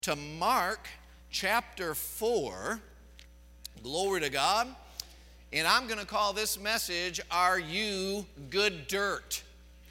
To Mark chapter 4. Glory to God. And I'm going to call this message, Are You Good Dirt?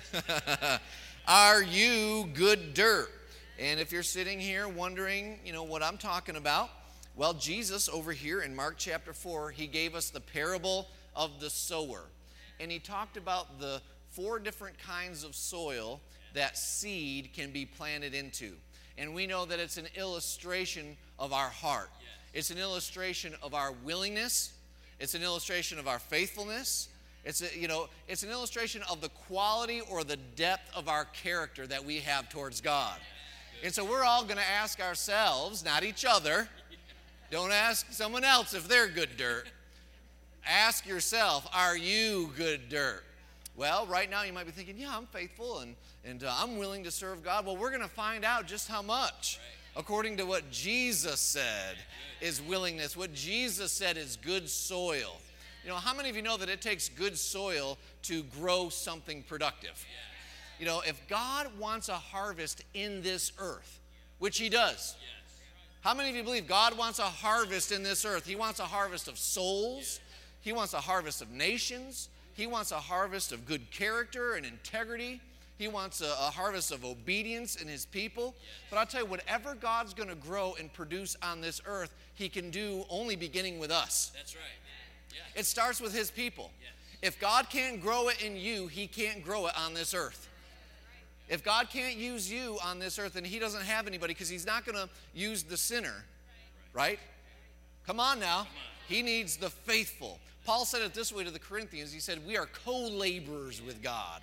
Are you good dirt? And if you're sitting here wondering, what I'm talking about, well, Jesus over here in Mark chapter 4, he gave us the parable of the sower. And he talked about the 4 different kinds of soil that seed can be planted into. And we know that it's an illustration of our heart. It's an illustration of our willingness. It's an illustration of our faithfulness. It's an illustration of the quality or the depth of our character that we have towards God. And so we're all going to ask ourselves, not each other. Don't ask someone else if they're good dirt. Ask yourself, are you good dirt? Well, right now you might be thinking, yeah, I'm faithful and I'm willing to serve God. Well, we're going to find out just how much, according to what Jesus said is willingness, what Jesus said is good soil. How many of you know that it takes good soil to grow something productive? If God wants a harvest in this earth, which he does, how many of you believe God wants a harvest in this earth? He wants a harvest of souls. He wants a harvest of nations. He wants a harvest of good character and integrity. He wants a harvest of obedience in his people. But I'll tell you, whatever God's going to grow and produce on this earth, he can do only beginning with us. That's right. Yeah. It starts with his people. Yes. If God can't grow it in you, he can't grow it on this earth. If God can't use you on this earth, then he doesn't have anybody, because he's not going to use the sinner, right? Come on now. He needs the faithful. Paul said it this way to the Corinthians. He said, we are co-laborers with God.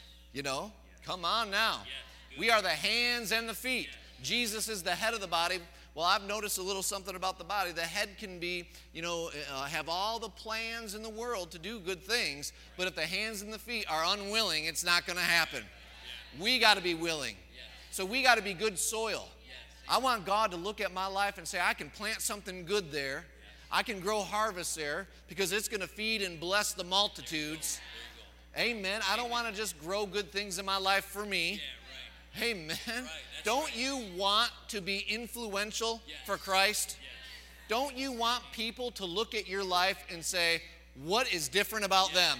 Come on now. We are the hands and the feet. Jesus is the head of the body. Well, I've noticed a little something about the body. The head can be, have all the plans in the world to do good things, but if the hands and the feet are unwilling, it's not going to happen. We got to be willing. So we got to be good soil. I want God to look at my life and say, I can plant something good there. I can grow harvest there because it's going to feed and bless the multitudes. Amen. I don't want to just grow good things in my life for me. Amen. Don't you want to be influential for Christ? Don't you want people to look at your life and say, what is different about them?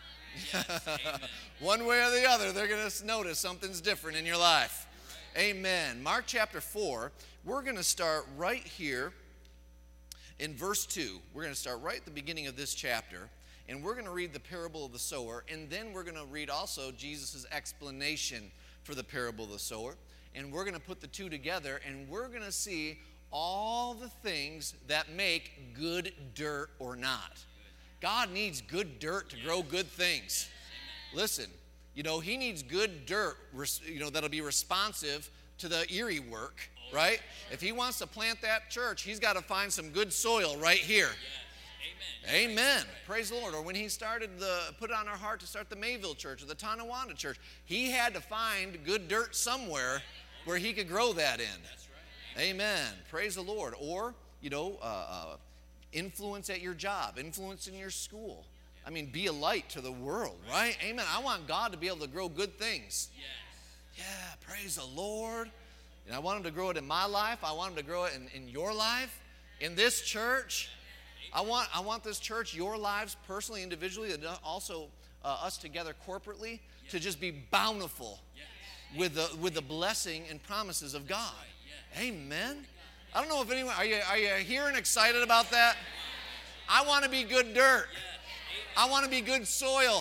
One way or the other, they're going to notice something's different in your life. Amen. Mark chapter 4, we're going to start right here in verse 2. We're going to start right at the beginning of this chapter, and we're going to read the parable of the sower, and then we're going to read also Jesus' explanation for the parable of the sower, and we're going to put the two together, and we're going to see all the things that make good dirt or not. God needs good dirt to grow good things. Listen, he needs good dirt, that'll be responsive to the Erie work, right? If he wants to plant that church, he's got to find some good soil right here. Amen. Praise the Lord. Or when he put it on our heart to start the Mayville Church or the Tonawanda Church, he had to find good dirt somewhere where he could grow that in. Amen. Praise the Lord. Or, influence at your job, influence in your school. Be a light to the world, right? Amen. I want God to be able to grow good things. Yeah, praise the Lord. And I want him to grow it in my life. I want him to grow it in your life, in this church. I want this church, your lives personally, individually, and also us together corporately, to just be bountiful with the blessing and promises of God. Amen. I don't know if anyone, are you here and excited about that? I want to be good dirt. I want to be good soil.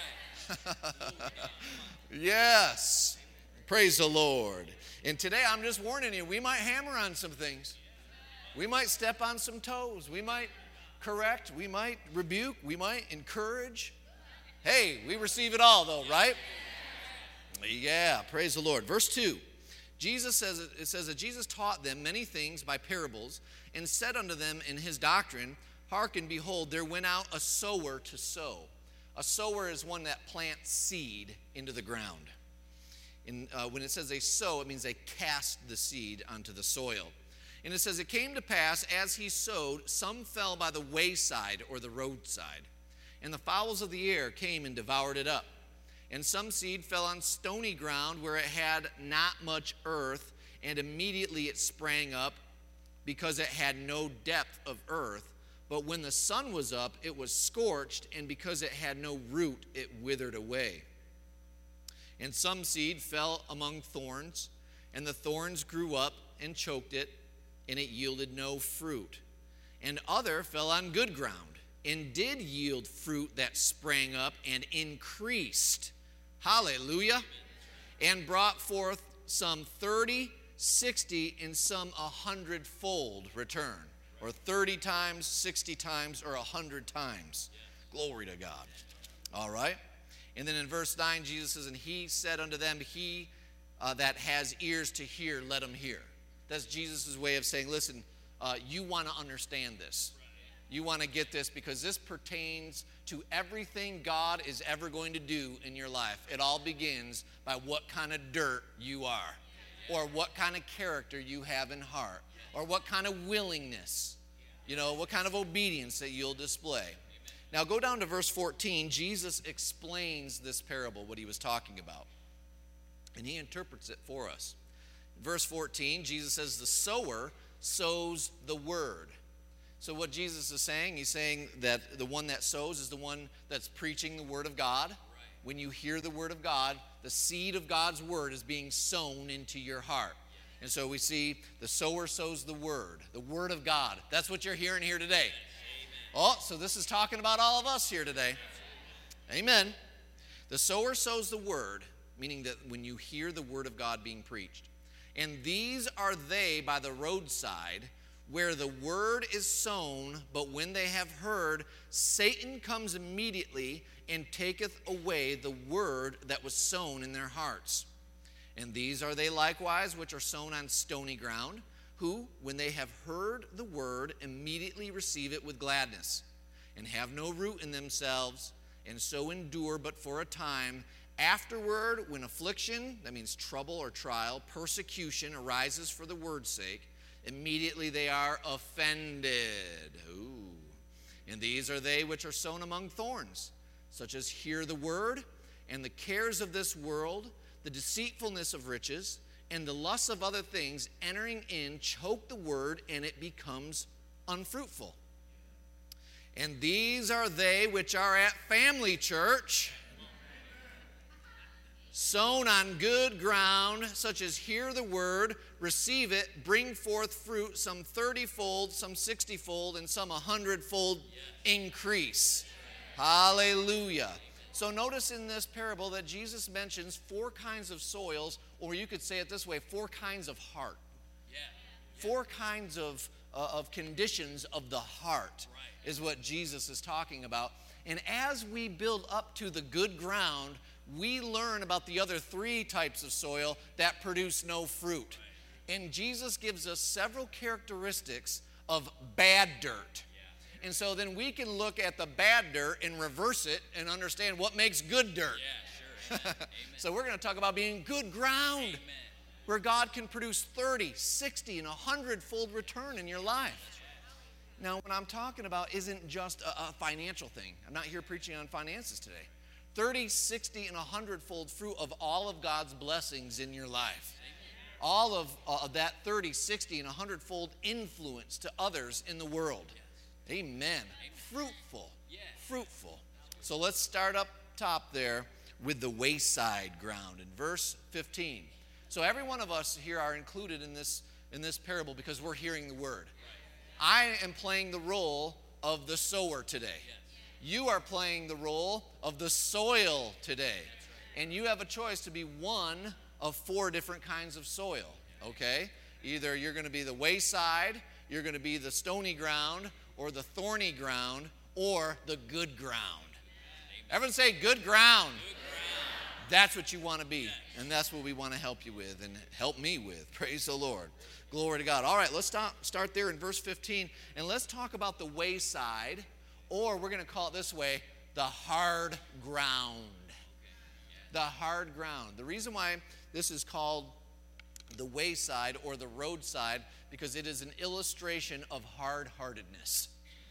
Yes. Praise the Lord. And today I'm just warning you, we might hammer on some things. We might step on some toes. We might correct. We might rebuke. We might encourage. Hey, we receive it all though, right? Yeah, praise the Lord. Verse 2. It says that Jesus taught them many things by parables and said unto them in his doctrine, Hearken, behold, there went out a sower to sow. A sower is one that plants seed into the ground. When it says they sow, it means they cast the seed onto the soil. And it says, it came to pass, as he sowed, some fell by the wayside or the roadside. And the fowls of the air came and devoured it up. And some seed fell on stony ground where it had not much earth, and immediately it sprang up, because it had no depth of earth. But when the sun was up, it was scorched, and because it had no root, it withered away. And some seed fell among thorns, and the thorns grew up and choked it, and it yielded no fruit. And other fell on good ground, and did yield fruit that sprang up and increased. Hallelujah. And brought forth some 30, 60, and some 100-fold return. Or 30 times, 60 times, or 100 times. Glory to God. All right. And then in verse 9, Jesus says, and he said unto them, he that has ears to hear, let him hear. That's Jesus' way of saying, listen, you want to understand this. You want to get this, because this pertains to everything God is ever going to do in your life. It all begins by what kind of dirt you are, or what kind of character you have in heart, or what kind of willingness, what kind of obedience that you'll display. Now go down to verse 14. Jesus explains this parable, what he was talking about, and he interprets it for us. Verse 14, Jesus says, the sower sows the word. So what Jesus is saying, he's saying that the one that sows is the one that's preaching the word of God. Right. When you hear the word of God, the seed of God's word is being sown into your heart. Yeah. And so we see the sower sows the word of God. That's what you're hearing here today. Amen. Oh, so this is talking about all of us here today. Amen. The sower sows the word, meaning that when you hear the word of God being preached. And these are they by the roadside, where the word is sown, but when they have heard, Satan comes immediately and taketh away the word that was sown in their hearts. And these are they likewise which are sown on stony ground, who, when they have heard the word, immediately receive it with gladness, and have no root in themselves, and so endure but for a time. Afterward, when affliction, that means trouble or trial, persecution arises for the word's sake, immediately they are offended. Ooh. And these are they which are sown among thorns, such as hear the word, and the cares of this world, the deceitfulness of riches, and the lusts of other things entering in choke the word, and it becomes unfruitful. And these are they which are at Family Church, sown on good ground, such as hear the word, receive it, bring forth fruit, some 30-fold, some 60-fold, and some 100-fold increase. Hallelujah. So notice in this parable that Jesus mentions 4 kinds of soils, or you could say it this way, 4 kinds of heart. 4 kinds of conditions of the heart is what Jesus is talking about. And as we build up to the good ground, we learn about the other 3 types of soil that produce no fruit. And Jesus gives us several characteristics of bad dirt. And so then we can look at the bad dirt and reverse it and understand what makes good dirt. Yeah, sure. So we're going to talk about being good ground. Amen. Where God can produce 30, 60, and 100-fold return in your life. Now, what I'm talking about isn't just a financial thing. I'm not here preaching on finances today. 30, 60, and 100-fold fruit of all of God's blessings in your life. All of that 30, 60, and 100-fold influence to others in the world. Amen. Fruitful. Fruitful. So let's start up top there with the wayside ground in verse 15. So every one of us here are included in this parable because we're hearing the word. I am playing the role of the sower today. You are playing the role of the soil today. And you have a choice to be one of 4 different kinds of soil, okay? Either you're going to be the wayside, you're going to be the stony ground, or the thorny ground, or the good ground. Everyone say good ground. That's what you want to be, and that's what we want to help you with and help me with. Praise the Lord. Glory to God. All right, let's start there in verse 15, and let's talk about the wayside, or we're going to call it this way, the hard ground. The hard ground. The reason why this is called the wayside or the roadside, because it is an illustration of hard-heartedness.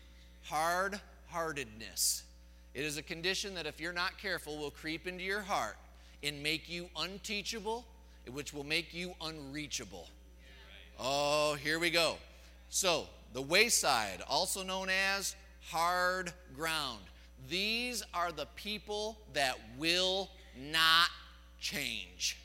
Hard-heartedness. It is a condition that if you're not careful will creep into your heart and make you unteachable, which will make you unreachable. Oh, here we go. So, the wayside, also known as hard ground. These are the people that will not change.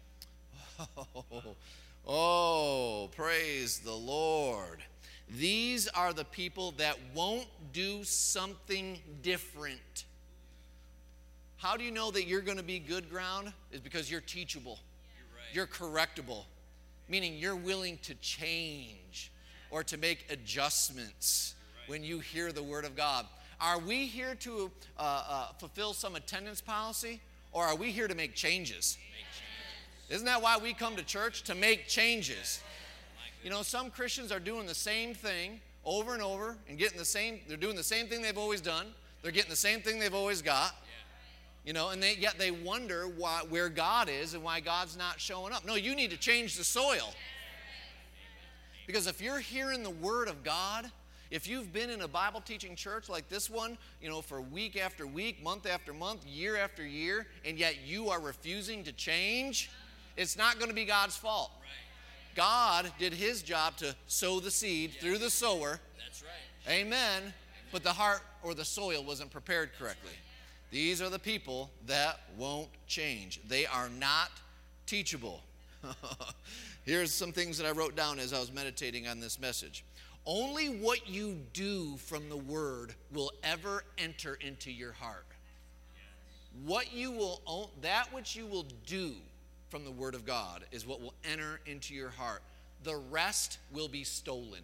Oh, praise the Lord. These are the people that won't do something different. How do you know that you're going to be good ground? Is because you're teachable. You're correctable. Meaning you're willing to change or to make adjustments when you hear the Word of God. Are we here to fulfill some attendance policy, or are we here to make changes? Isn't that why we come to church? To make changes. You know, some Christians are doing the same thing over and over and they're doing the same thing they've always done. They're getting the same thing they've always got. You know, and yet they wonder where God is and why God's not showing up. No, you need to change the soil. Because if you're hearing the Word of God, if you've been in a Bible teaching church like this one, you know, for week after week, month after month, year after year, and yet you are refusing to change, it's not going to be God's fault. God did His job to sow the seed through the sower. That's right. Amen. But the heart or the soil wasn't prepared correctly. These are the people that won't change. They are not teachable. Here's some things that I wrote down as I was meditating on this message. Only what you do from the Word will ever enter into your heart. That which you will do from the Word of God is what will enter into your heart. The rest will be stolen.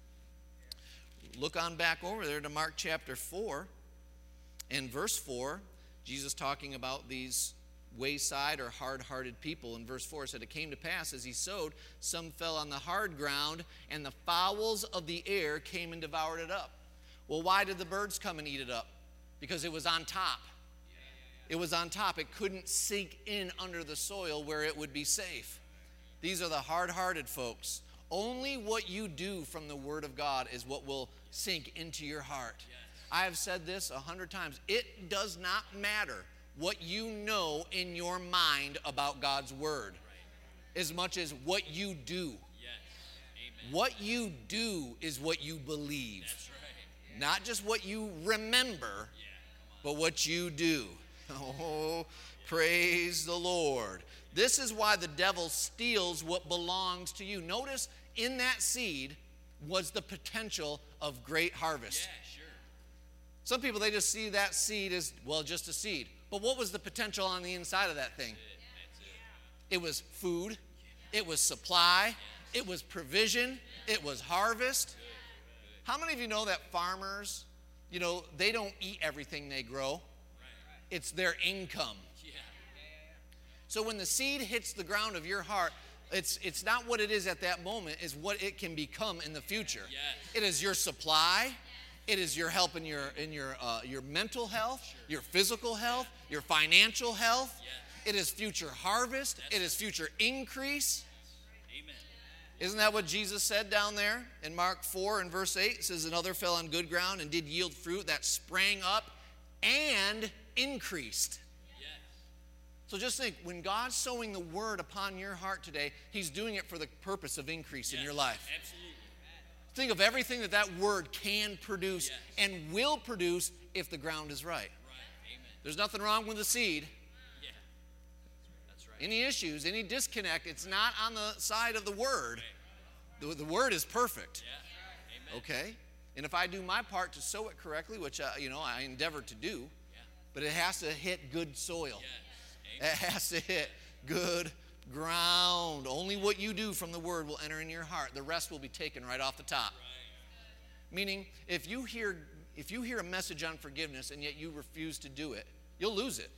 Look on back over there to Mark chapter 4 and verse 4. Jesus talking about these wayside or hard-hearted people. In verse 4 it said, it came to pass as he sowed, some fell on the hard ground, and the fowls of the air came and devoured it up. Well, why did the birds come and eat it up? Because it was on top. It was on top. It couldn't sink in under the soil where it would be safe. These are the hard-hearted folks. Only what you do from the Word of God is what will sink into your heart. I have said this 100 times. It does not matter what you know in your mind about God's Word as much as what you do. What you do is what you believe. Not just what you remember, but what you do. Oh, praise the Lord. This is why the devil steals what belongs to you. Notice in that seed was the potential of great harvest. Some people, they just see that seed as, well, just a seed. But what was the potential on the inside of that thing? It was food. It was supply. It was provision. It was harvest. How many of you know that farmers, you know, they don't eat everything they grow? It's their income. So when the seed hits the ground of your heart, it's not what it is at that moment, it's what it can become in the future. It is your supply. It is your help in your mental health, your physical health, your financial health. It is future harvest. It is future increase. Amen. Isn't that what Jesus said down there in Mark 4 and verse 8? It says, another fell on good ground and did yield fruit that sprang up and increased. So just think, when God's sowing the Word upon your heart today, He's doing it for the purpose of increase in your life. Absolutely. Think of everything that Word can produce and will produce if the ground is right. There's nothing wrong with the seed. That's right. Any issues, any disconnect, it's not on the side of the Word. The Word is perfect. Okay? And if I do my part to sow it correctly, which I endeavor to do, but it has to hit good soil. It has to hit good ground. Only what you do from the Word will enter in your heart. The rest will be taken right off the top. Meaning, if you hear a message on forgiveness and yet you refuse to do it, you'll lose it.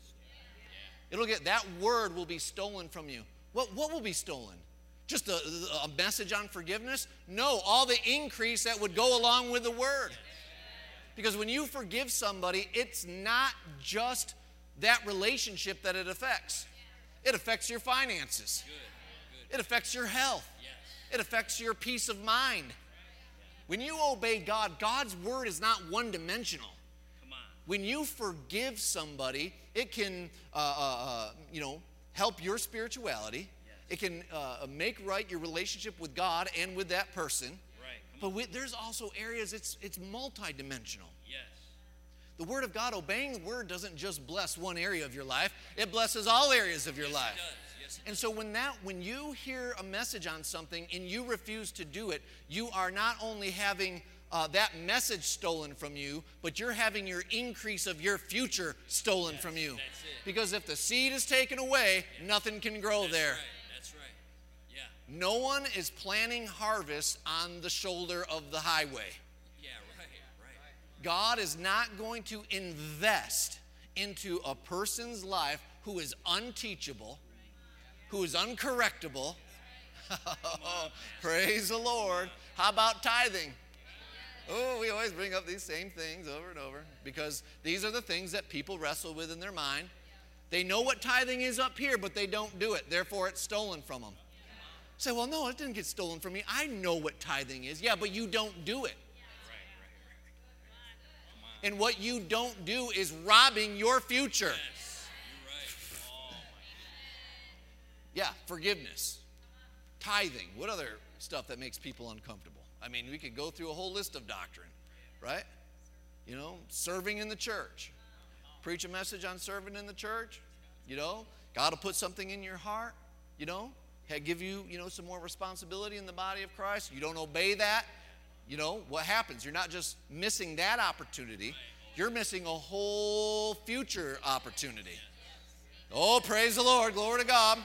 That word will be stolen from you. What will be stolen? Just a message on forgiveness? No, all the increase that would go along with the word. Because when you forgive somebody, it's not just that relationship that it affects. It affects your finances. It affects your health. It affects your peace of mind. When you obey God, God's word is not one-dimensional. When you forgive somebody, it can help your spirituality. It can make right your relationship with God and with that person. Right. But there's also areas it's multidimensional. Yes. The Word of God, obeying the Word doesn't just bless one area of your life. It blesses all areas of your life. It does. Yes, it And so when you hear a message on something and you refuse to do it, you are not only having that message stolen from you, but you're having your increase of your future stolen from you. That's it. Because if the seed is taken away, nothing can grow there. Right. That's right. Yeah. No one is planting harvest on the shoulder of the highway. Yeah, right. God is not going to invest into a person's life who is unteachable, who is uncorrectable. Praise the Lord. How about tithing? Oh, we always bring up these same things over and over because these are the things that people wrestle with in their mind. They know what tithing is up here, but they don't do it. Therefore, it's stolen from them. Say, well, no, it didn't get stolen from me. I know what tithing is. Yeah, but you don't do it. And what you don't do is robbing your future. Yes, you're right. Oh, Yeah, forgiveness, tithing. What other stuff that makes people uncomfortable? I mean, we could go through a whole list of doctrine, right? You know, serving in the church. Preach a message on serving in the church. You know, God will put something in your heart, you know, give you, some more responsibility in the body of Christ. You don't obey that. You know, what happens? You're not just missing that opportunity. You're missing a whole future opportunity. Oh, praise the Lord. Glory to God.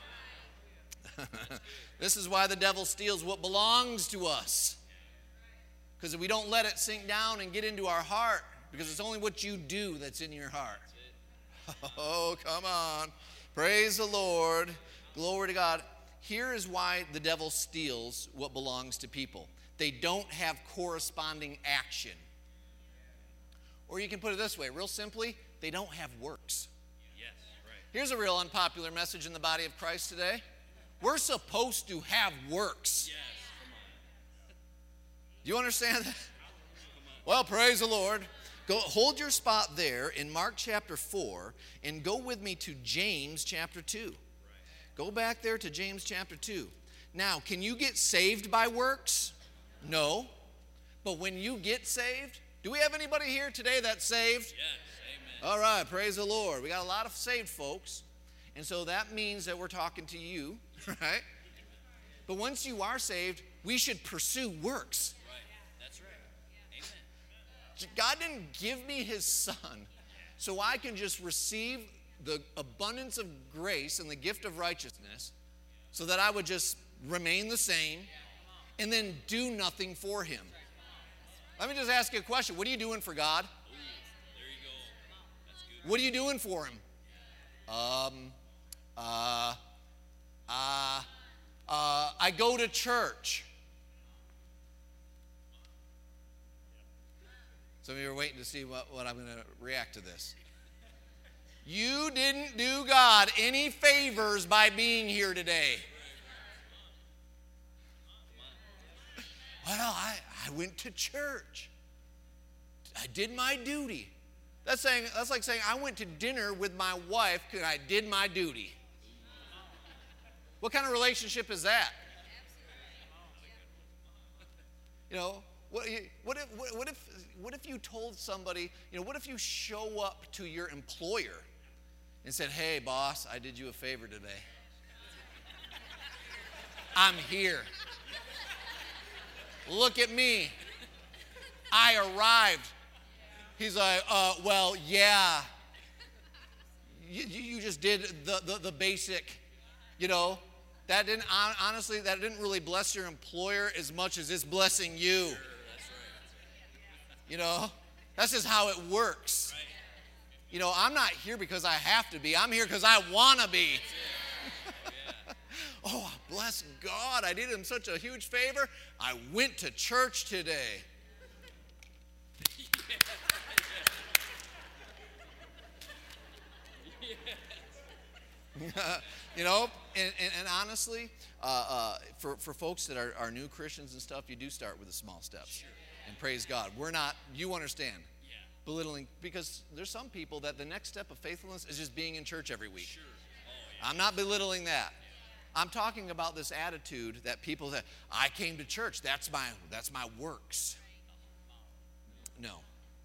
This is why the devil steals what belongs to us. Because if we don't let it sink down and get into our heart, because it's only what you do that's in your heart. Oh, come on. Praise the Lord. Glory to God. Here is why the devil steals what belongs to people. They don't have corresponding action. Or you can put it this way, real simply, they don't have works. yes, right. Here's a real unpopular message in the body of Christ today. We're supposed to have works. Yes, come on. Do you understand that? Well, praise the Lord. Go hold your spot there in Mark chapter 4 and go with me to James chapter 2. Go back there to James chapter 2. Now, can you get saved by works? No. But when you get saved, do we have anybody here today that's saved? Yes, amen. All right, praise the Lord. We got a lot of saved folks. And so that means that we're talking to you, right? But once you are saved, we should pursue works. Right, that's right. Amen. God didn't give me his son so I can just receive the abundance of grace and the gift of righteousness so that I would just remain the same and then do nothing for him. Let me just ask you a question. What are you doing for God? Ooh, there you go. That's good. What are you doing for him? I go to church. Some of you are waiting to see what I'm going to react to this. You didn't do God any favors by being here today. Well, I went to church. I did my duty. That's like saying I went to dinner with my wife because I did my duty. What kind of relationship is that? You know, what if you told somebody, what if you show up to your employer and said, hey, boss, I did you a favor today. I'm here. Look at me. I arrived. He's like, well, yeah. You just did the basic, That didn't, honestly, that didn't really bless your employer as much as it's blessing you. Sure, that's right. That's just how it works. I'm not here because I have to be. I'm here because I want to be. Oh, bless God. I did him such a huge favor. I went to church today. And honestly, for folks that are new Christians and stuff, you do start with the small steps. Sure. And praise God. We're not, you understand, Yeah. belittling, because there's some people that the next step of faithfulness is just being in church every week. Sure. Oh, yeah. I'm not belittling that. I'm talking about this attitude that people say, I came to church, that's my works. No,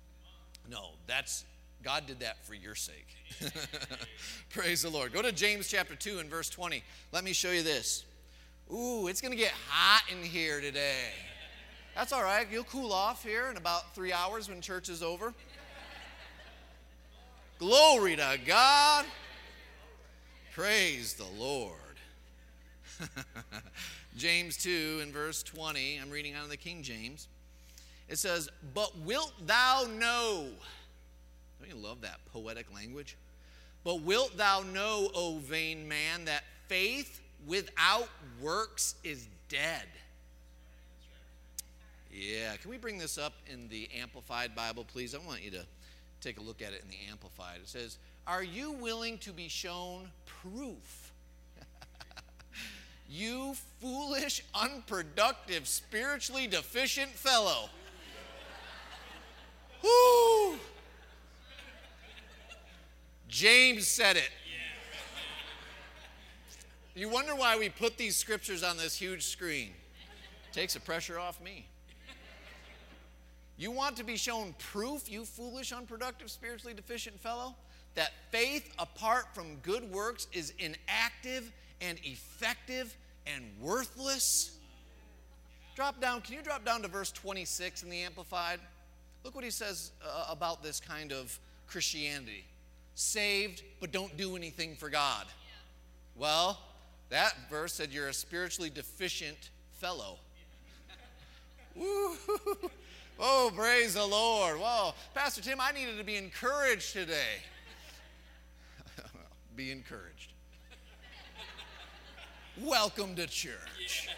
God did that for your sake. Praise the Lord. Go to James chapter 2 and verse 20. Let me show you this. Ooh, it's going to get hot in here today. That's all right. You'll cool off here in about 3 hours when church is over. Glory to God. Praise the Lord. James 2 and verse 20. I'm reading out of the King James. It says, but wilt thou know, don't you love that poetic language? But wilt thou know, O vain man, that faith without works is dead? Yeah, can we bring this up in the Amplified Bible, please? I want you to take a look at it in the Amplified. It says, are you willing to be shown proof? You foolish, unproductive, spiritually deficient fellow. Whoo! James said it. You wonder why we put these scriptures on this huge screen. Takes the pressure off me. You want to be shown proof, you foolish, unproductive, spiritually deficient fellow, that faith apart from good works is inactive and effective and worthless? Drop down. Can you drop down to verse 26 in the Amplified? Look what he says about this kind of Christianity. Saved, but don't do anything for God. Well, that verse said you're a spiritually deficient fellow. Woo! Oh, praise the Lord. Whoa, Pastor Tim, I needed to be encouraged today. Be encouraged. Welcome to church.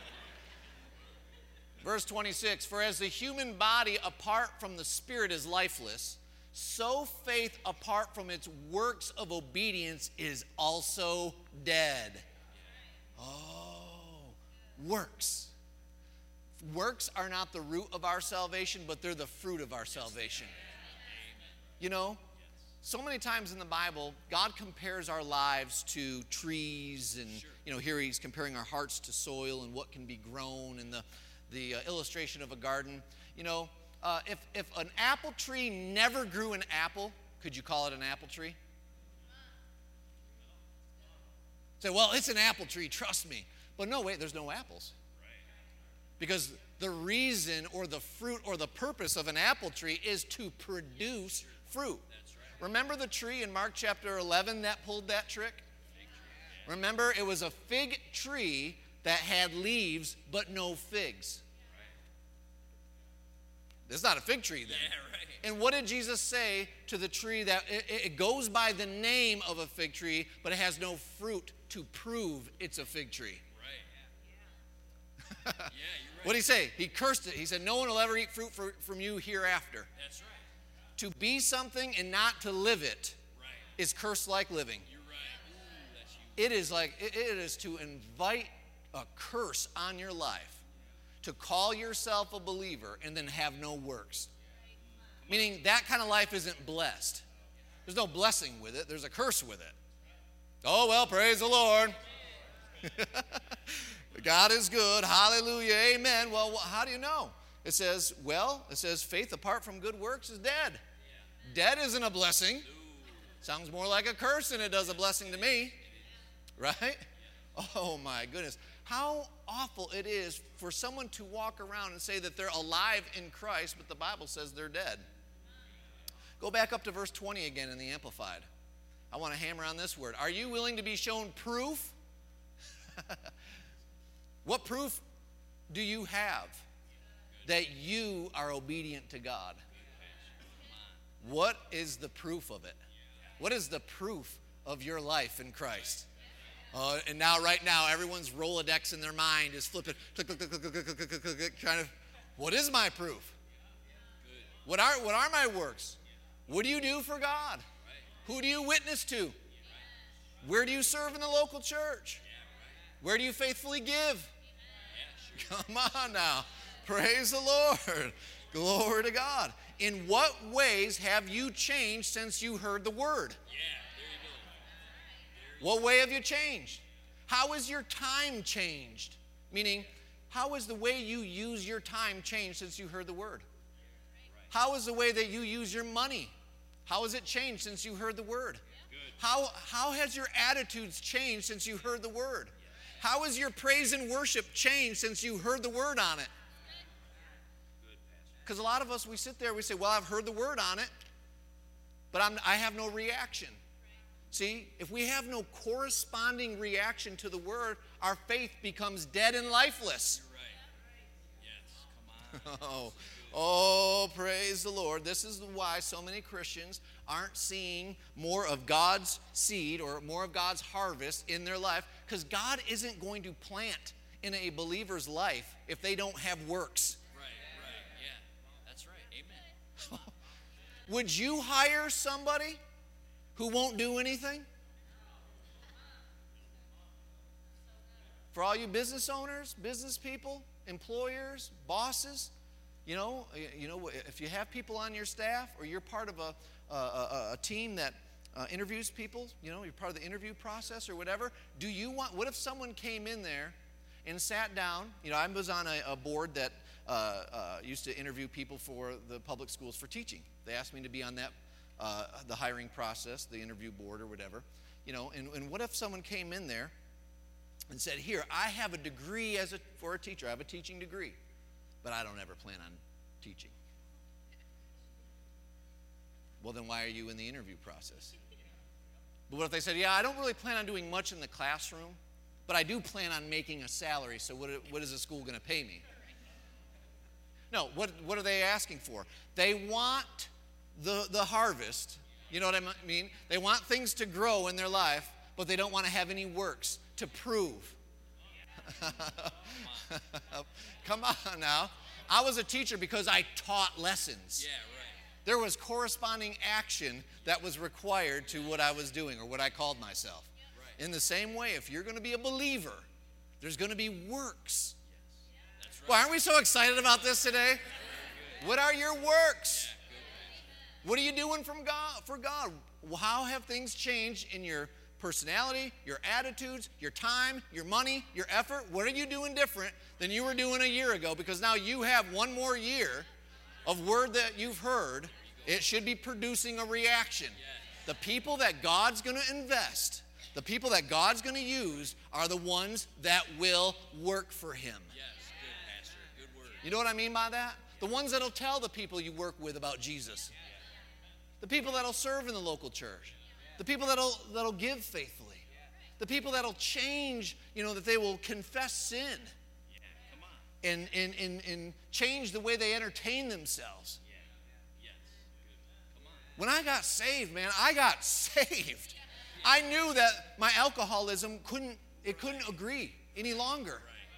Verse 26, for as the human body apart from the spirit is lifeless, so faith apart from its works of obedience is also dead. Oh, works. Works are not the root of our salvation, but they're the fruit of our salvation. You know, so many times in the Bible, God compares our lives to trees, and you know, here he's comparing our hearts to soil and what can be grown, and the illustration of a garden. You know, if an apple tree never grew an apple, could you call it an apple tree? Say, well, it's an apple tree, trust me. But no, wait, there's no apples. Because the reason or the fruit or the purpose of an apple tree is to produce fruit. Remember the tree in Mark chapter 11 that pulled that trick? Remember, it was a fig tree that had leaves but no figs. It's not a fig tree then. And what did Jesus say to the tree that it goes by the name of a fig tree, but it has no fruit to prove it's a fig tree? Right. Yeah, you're right. What did he say? He cursed it. He said, no one will ever eat fruit from you hereafter. That's right. To be something and not to live it is cursed like living. You're right. Ooh, that's you. It is like, it is to invite a curse on your life, to call yourself a believer and then have no works. Meaning that kind of life isn't blessed. There's no blessing with it. There's a curse with it. Oh, well, praise the Lord. God is good. Hallelujah. Amen. Well, how do you know? It says faith apart from good works is dead. Dead isn't a blessing. Sounds more like a curse than it does a blessing to me. Right? Oh, my goodness. How awful it is for someone to walk around and say that they're alive in Christ, but the Bible says they're dead. Go back up to verse 20 again in the Amplified. I want to hammer on this word. Are you willing to be shown proof? What proof do you have that you are obedient to God? What is the proof of it? What is the proof of your life in Christ? And now, right now, everyone's Rolodex in their mind is flipping, click, click, click, click, click, click, click, click, click, trying to, what is my proof? What are my works? What do you do for God? Who do you witness to? Where do you serve in the local church? Where do you faithfully give? Come on now. Praise the Lord. Glory to God. In what ways have you changed since you heard the word? What way have you changed? How has your time changed? Meaning, how has the way you use your time changed since you heard the word? How is the way that you use your money? How has it changed since you heard the word? How has your attitudes changed since you heard the word? How has your praise and worship changed since you heard the word on it? Because a lot of us, we sit there, we say, well, I've heard the word on it, but I have no reaction. See, if we have no corresponding reaction to the word, our faith becomes dead and lifeless. You're right. Yes, come on. Oh, praise the Lord. This is why so many Christians aren't seeing more of God's seed or more of God's harvest in their life, because God isn't going to plant in a believer's life if they don't have works. Right, yeah. That's right. Amen. Would you hire somebody who won't do anything? For all you business owners, business people, employers, bosses, you know, if you have people on your staff or you're part of a team that interviews people, you're part of the interview process or whatever, what if someone came in there and sat down? I was on a board that used to interview people for the public schools for teaching. They asked me to be on that, the hiring process, the interview board or whatever. And what if someone came in there and said, here, I have a degree for a teacher. I have a teaching degree, but I don't ever plan on teaching. Well, then why are you in the interview process? But what if they said, yeah, I don't really plan on doing much in the classroom, but I do plan on making a salary, so what is the school going to pay me? No, what are they asking for? They want the harvest, you know what I mean? They want things to grow in their life, but they don't want to have any works to prove. Come on now. I was a teacher because I taught lessons. Yeah, right. There was corresponding action that was required to what I was doing or what I called myself. Right. In the same way, if you're going to be a believer, there's going to be works. That's right. Well, aren't we so excited about this today? What are your works? What are you doing for God? How have things changed in your personality, your attitudes, your time, your money, your effort? What are you doing different than you were doing a year ago? Because now you have one more year of word that you've heard. It should be producing a reaction. The people that God's going to invest, the people that God's going to use are the ones that will work for Him. Yes, good, Pastor. Good word. You know what I mean by that? The ones that'll tell the people you work with about Jesus. The people that'll serve in the local church. The people that'll give faithfully. The people that'll change, that they will confess sin. And change the way they entertain themselves. When I got saved, man, I got saved. I knew that my alcoholism couldn't agree any longer.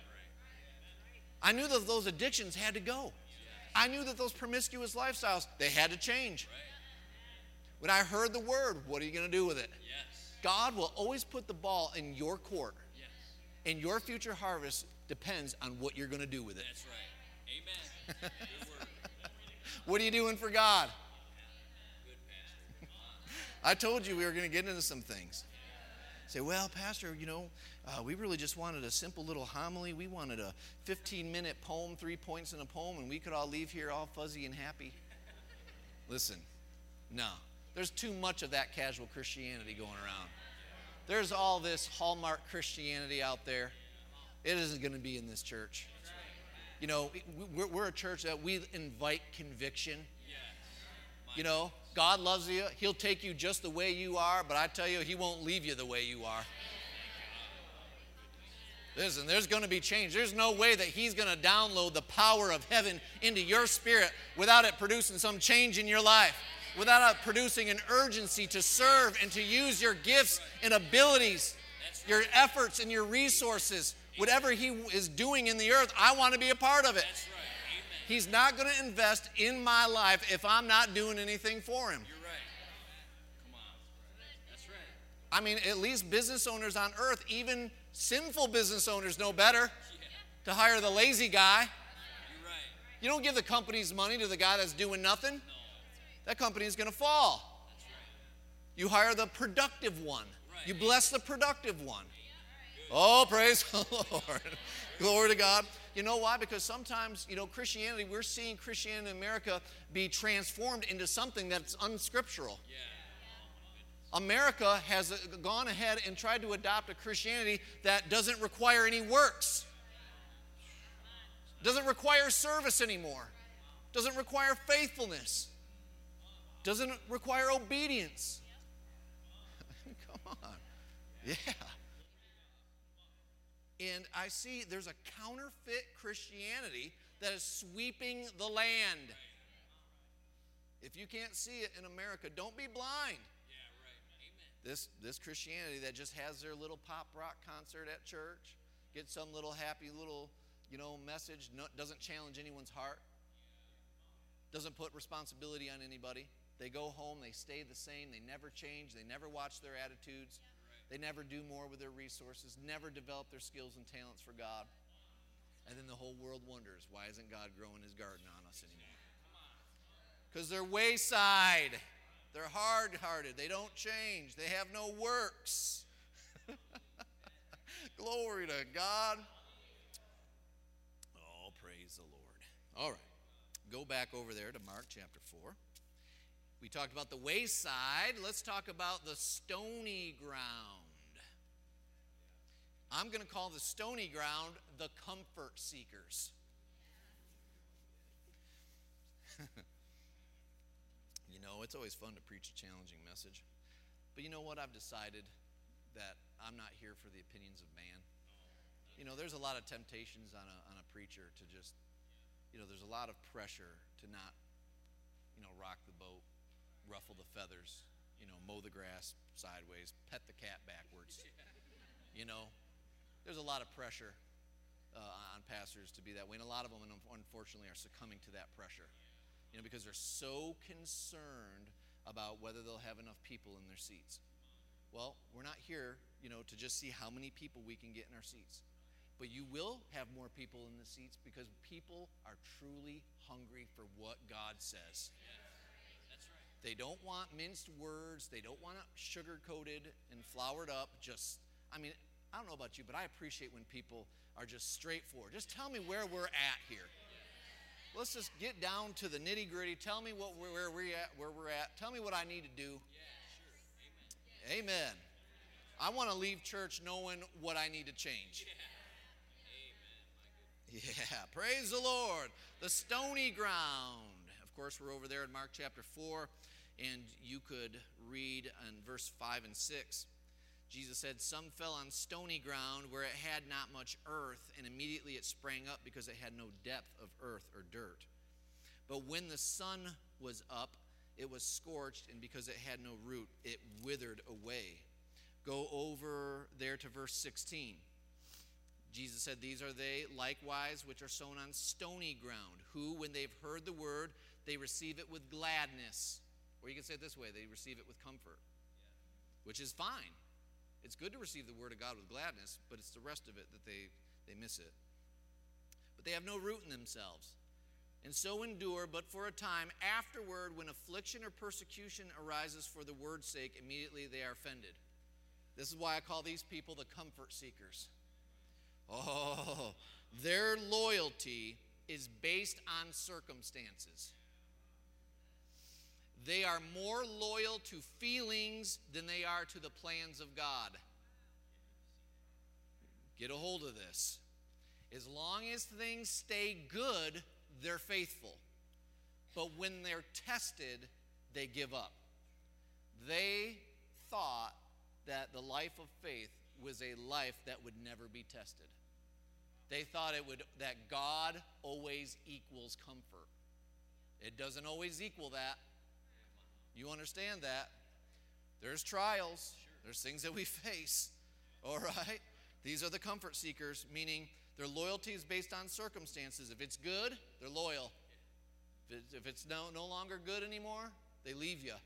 I knew that those addictions had to go. I knew that those promiscuous lifestyles, they had to change. When I heard the word, what are you going to do with it? Yes. God will always put the ball in your court. Yes. And your future harvest depends on what you're going to do with it. That's right. Amen. Good word. What are you doing for God? Good, Pastor. I told you we were going to get into some things. Say, well, Pastor, we really just wanted a simple little homily. We wanted a 15-minute poem, 3 points in a poem, and we could all leave here all fuzzy and happy. Listen, no. There's too much of that casual Christianity going around. There's all this Hallmark Christianity out there. It isn't going to be in this church. We're a church that we invite conviction. God loves you. He'll take you just the way you are, but I tell you, He won't leave you the way you are. Listen, there's going to be change. There's no way that He's going to download the power of heaven into your spirit without it producing some change in your life, without it producing an urgency to serve and to use your gifts and abilities, your efforts and your resources. Whatever He is doing in the earth, I want to be a part of it. That's right. Amen. He's not going to invest in my life if I'm not doing anything for Him. You're right. Come on. That's right. I mean, at least business owners on earth, even sinful business owners know better to hire the lazy guy. You're right. You don't give the company's money to the guy that's doing nothing. No. That company's going to fall. That's right. You hire the productive one. Right. You bless the productive one. Good. Oh, praise the Lord. Glory to God. You know why? Because sometimes, Christianity, we're seeing Christianity in America be transformed into something that's unscriptural. America has gone ahead and tried to adopt a Christianity that doesn't require any works. Doesn't require service anymore. Doesn't require faithfulness. Doesn't require obedience. Come on. Yeah. And I see there's a counterfeit Christianity that is sweeping the land. If you can't see it in America, don't be blind. This Christianity that just has their little pop rock concert at church, gets some little happy little, message, doesn't challenge anyone's heart, doesn't put responsibility on anybody. They go home, they stay the same, they never change, they never watch their attitudes, they never do more with their resources, never develop their skills and talents for God. And then the whole world wonders, why isn't God growing his garden on us anymore? Because they're wayside. They're hard-hearted. They don't change. They have no works. Glory to God. Oh, praise the Lord. All right. Go back over there to Mark chapter 4. We talked about the wayside. Let's talk about the stony ground. I'm going to call the stony ground the comfort seekers. It's always fun to preach a challenging message. But you know what? I've decided that I'm not here for the opinions of man. There's a lot of temptations on a preacher to just, there's a lot of pressure to not, rock the boat, ruffle the feathers, mow the grass sideways, pet the cat backwards. There's a lot of pressure on pastors to be that way. And a lot of them, unfortunately, are succumbing to that pressure. Because they're so concerned about whether they'll have enough people in their seats. Well, we're not here, to just see how many people we can get in our seats. But you will have more people in the seats because people are truly hungry for what God says. That's right. They don't want minced words. They don't want it sugar-coated and floured up. I don't know about you, but I appreciate when people are just straightforward. Just tell me where we're at here. Let's just get down to the nitty-gritty. Tell me where we're at. Tell me what I need to do. Yeah, sure. Amen. I want to leave church knowing what I need to change. Yeah, praise the Lord. The stony ground. Of course, we're over there in Mark chapter 4, and you could read in verse 5 and 6. Jesus said, some fell on stony ground where it had not much earth, and immediately it sprang up because it had no depth of earth or dirt. But when the sun was up, it was scorched, and because it had no root, it withered away. Go over there to verse 16. Jesus said, these are they likewise which are sown on stony ground, who, when they've heard the word, they receive it with gladness. Or you can say it this way, they receive it with comfort, which is fine. It's good to receive the word of God with gladness, but it's the rest of it that they miss it. But they have no root in themselves, and so endure but for a time. Afterward, when affliction or persecution arises for the word's sake, immediately they are offended. This is why I call these people the comfort seekers. Oh, their loyalty is based on circumstances. They are more loyal to feelings than they are to the plans of God. Get a hold of this. As long as things stay good, they're faithful. But when they're tested, they give up. They thought that the life of faith was a life that would never be tested. They thought that God always equals comfort. It doesn't always equal that. You understand that. There's trials. There's things that we face. All right? These are the comfort seekers, meaning their loyalty is based on circumstances. If it's good, they're loyal. If it's no longer good anymore, they leave you.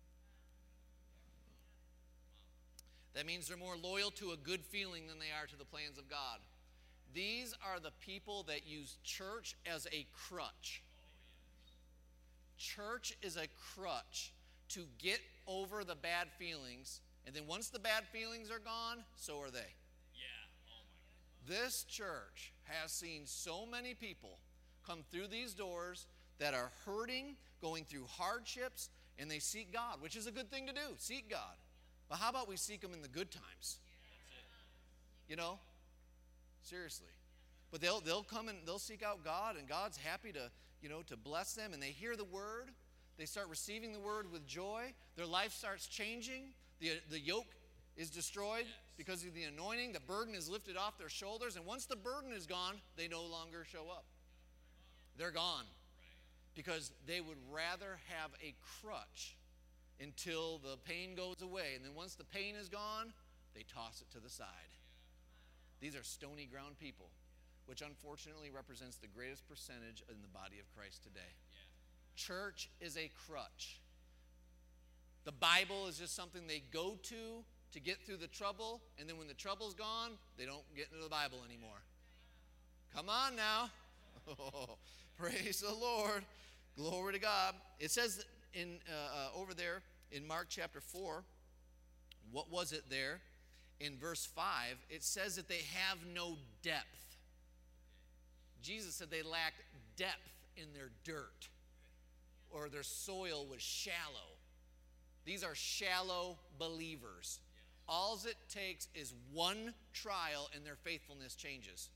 That means they're more loyal to a good feeling than they are to the plans of God. These are the people that use church as a crutch. Church is a crutch to get over the bad feelings, and then once the bad feelings are gone, so are they. Yeah. This church has seen so many people come through these doors that are hurting, going through hardships, and they seek God, which is a good thing to do, seek God. But how about we seek Him in the good times? You know? Seriously. But they'll come and they'll seek out God, and God's happy to, to bless them, and they hear the word. They start receiving the word with joy. Their life starts changing. The yoke is destroyed because of the anointing. The burden is lifted off their shoulders, and once the burden is gone, they no longer show up. They're gone because they would rather have a crutch until the pain goes away, and then once the pain is gone, they toss it to the side. These are stony ground people, which unfortunately represents the greatest percentage in the body of Christ today. Church is a crutch. The Bible is just something they go to get through the trouble, and then when the trouble's gone, they don't get into the Bible anymore. Come on now. Oh, praise the Lord. Glory to God. It says in over there in Mark chapter 4, what was it there? In verse 5, it says that they have no depth. Jesus said they lacked depth in their dirt, or their soil was shallow. These are shallow believers. All it takes is one trial and their faithfulness changes.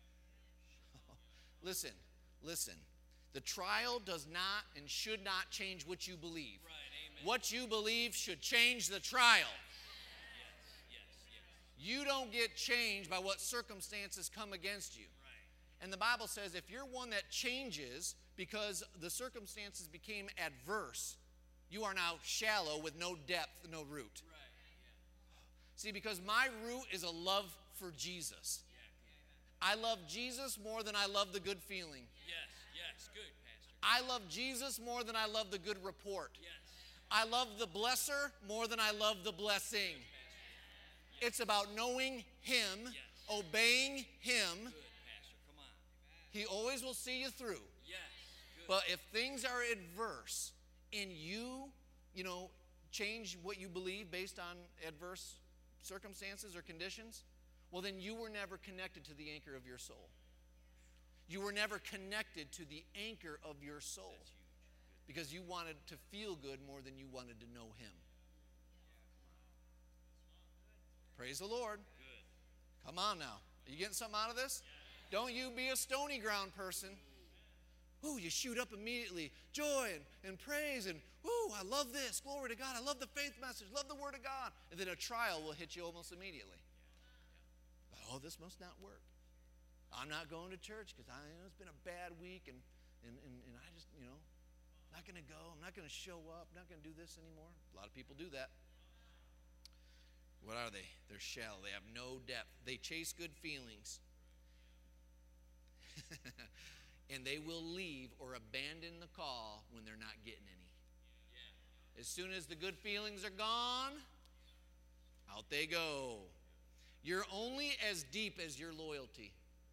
Listen. The trial does not and should not change what you believe. Right, amen. What you believe should change the trial. Yes. You don't get changed by what circumstances come against you. Right. And the Bible says if you're one that changes because the circumstances became adverse, you are now shallow with no depth, no root. Right. See, because my root is a love for Jesus. I love Jesus more than I love the good feeling. Yes, good, Pastor. I love Jesus more than I love the good report. Yes. I love the blesser more than I love the blessing. It's about knowing Him, obeying Him. Good, Pastor. Come on. He always will see you through. Yes. Good. But if things are adverse and you change what you believe based on adverse circumstances or conditions, well, then you were never connected to the anchor of your soul. You were never connected to the anchor of your soul because you wanted to feel good more than you wanted to know Him. Praise the Lord. Good. Come on now. Are you getting something out of this? Don't you be a stony ground person. Ooh, you shoot up immediately. Joy and praise and, ooh, I love this. Glory to God. I love the faith message. Love the Word of God. And then a trial will hit you almost immediately. Oh, this must not work. I'm not going to church because it's been a bad week and I just, not going to go. I'm not going to show up. I'm not going to do this anymore. A lot of people do that. What are they? They're shallow. They have no depth. They chase good feelings. And they will leave or abandon the call when they're not getting any. As soon as the good feelings are gone, out they go. You're only as deep as your loyalty.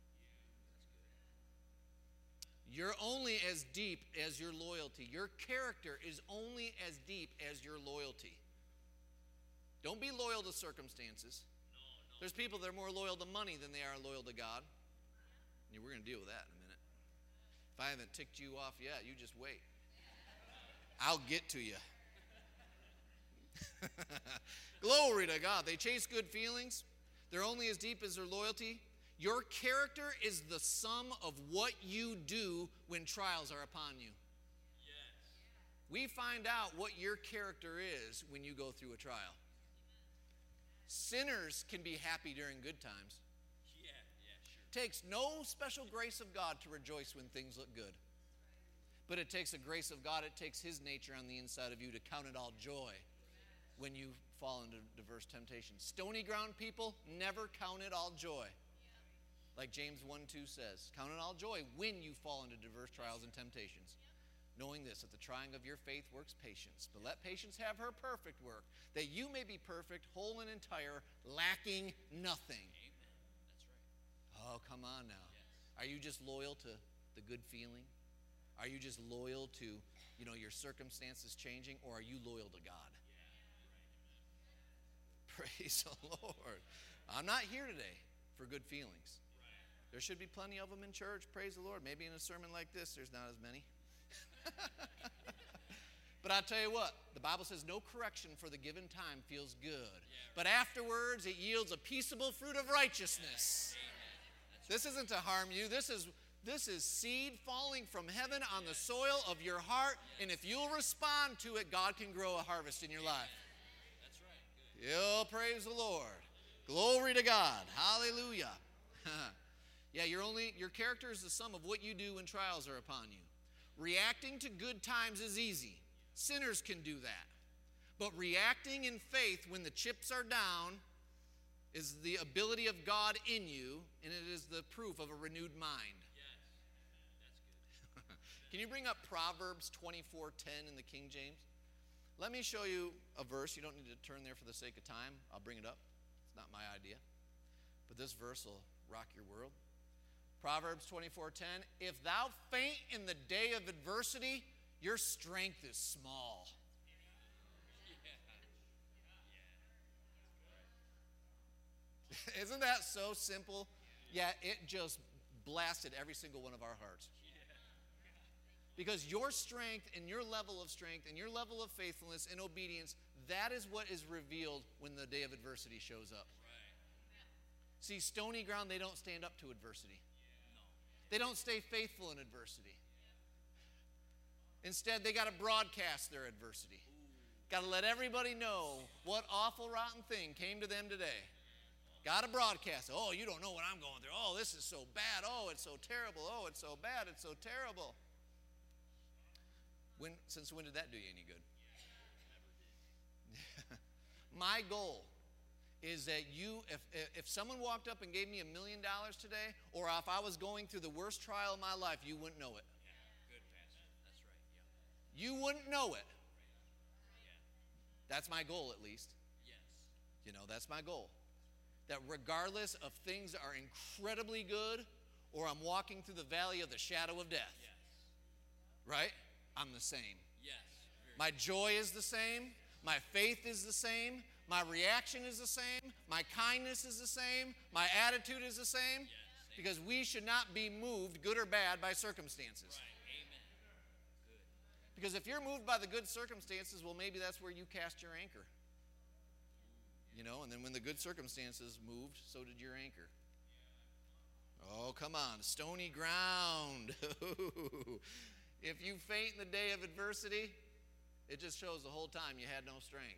You're only as deep as your loyalty. Your character is only as deep as your loyalty. Don't be loyal to circumstances. No. There's people that are more loyal to money than they are loyal to God. Yeah, we're going to deal with that in a minute. If I haven't ticked you off yet, you just wait. I'll get to you. Glory to God. They chase good feelings. They're only as deep as their loyalty. Your character is the sum of what you do when trials are upon you. Yes. We find out what your character is when you go through a trial. Sinners can be happy during good times. Yeah, sure. It takes no special grace of God to rejoice when things look good. But it takes a grace of God. It takes His nature on the inside of you to count it all joy when you fall into diverse temptations. Stony ground people never count it all joy. Like James 1:2 says, count it all joy when you fall into diverse trials and temptations. Knowing this, that the trying of your faith works patience. But let patience have her perfect work, that you may be perfect, whole and entire, lacking nothing. Amen. That's right. Oh, come on now. Yes. Are you just loyal to the good feeling? Are you just loyal to, your circumstances changing, or are you loyal to God? Yeah. Right. Praise the Lord. I'm not here today for good feelings. Right. There should be plenty of them in church, praise the Lord. Maybe in a sermon like this, there's not as many. But I'll tell you what, the Bible says no correction for the given time feels good. Yeah, right. But afterwards, it yields a peaceable fruit of righteousness. Yeah. This isn't to harm you. This is seed falling from heaven on the soil of your heart. And if you'll respond to it, God can grow a harvest in your life. That's right. Good. Oh, praise the Lord. Glory to God. Hallelujah. Yeah, your character is the sum of what you do when trials are upon you. Reacting to good times is easy. Sinners can do that. But reacting in faith when the chips are down is the ability of God in you, and it is the proof of a renewed mind. Yes, that's good. Can you bring up Proverbs 24:10 in the King James? Let me show you a verse. You don't need to turn there for the sake of time. I'll bring it up. It's not my idea. But this verse will rock your world. Proverbs 24:10, if thou faint in the day of adversity, your strength is small. Yeah. Isn't that so simple? Yeah, it just blasted every single one of our hearts. Because your strength and your level of strength and your level of faithfulness and obedience, that is what is revealed when the day of adversity shows up. See, stony ground, they don't stand up to adversity. They don't stay faithful in adversity. Instead, they got to broadcast their adversity. Got to let everybody know what awful, rotten thing came to them today. Got to broadcast. Oh, you don't know what I'm going through. Oh, this is so bad. Oh, it's so terrible. Oh, it's so bad. It's so terrible. Since when did that do you any good? My goal is that if someone walked up and gave me $1 million today, or if I was going through the worst trial of my life, you wouldn't know it. Yeah, good, Pastor. That's right. Yeah. You wouldn't know it. That's my goal, at least. Yes. You know, that's my goal. That regardless of things are incredibly good, or I'm walking through the valley of the shadow of death, yes. Right? I'm the same. Yes. My joy is the same. My faith is the same. My reaction is the same. My kindness is the same. My attitude is the same. Yes. Because we should not be moved, good or bad, by circumstances. Right. Amen. Good. Because if you're moved by the good circumstances, well, maybe that's where you cast your anchor. You know, and then when the good circumstances moved, so did your anchor. Oh, come on. Stony ground. If you faint in the day of adversity, it just shows the whole time you had no strength.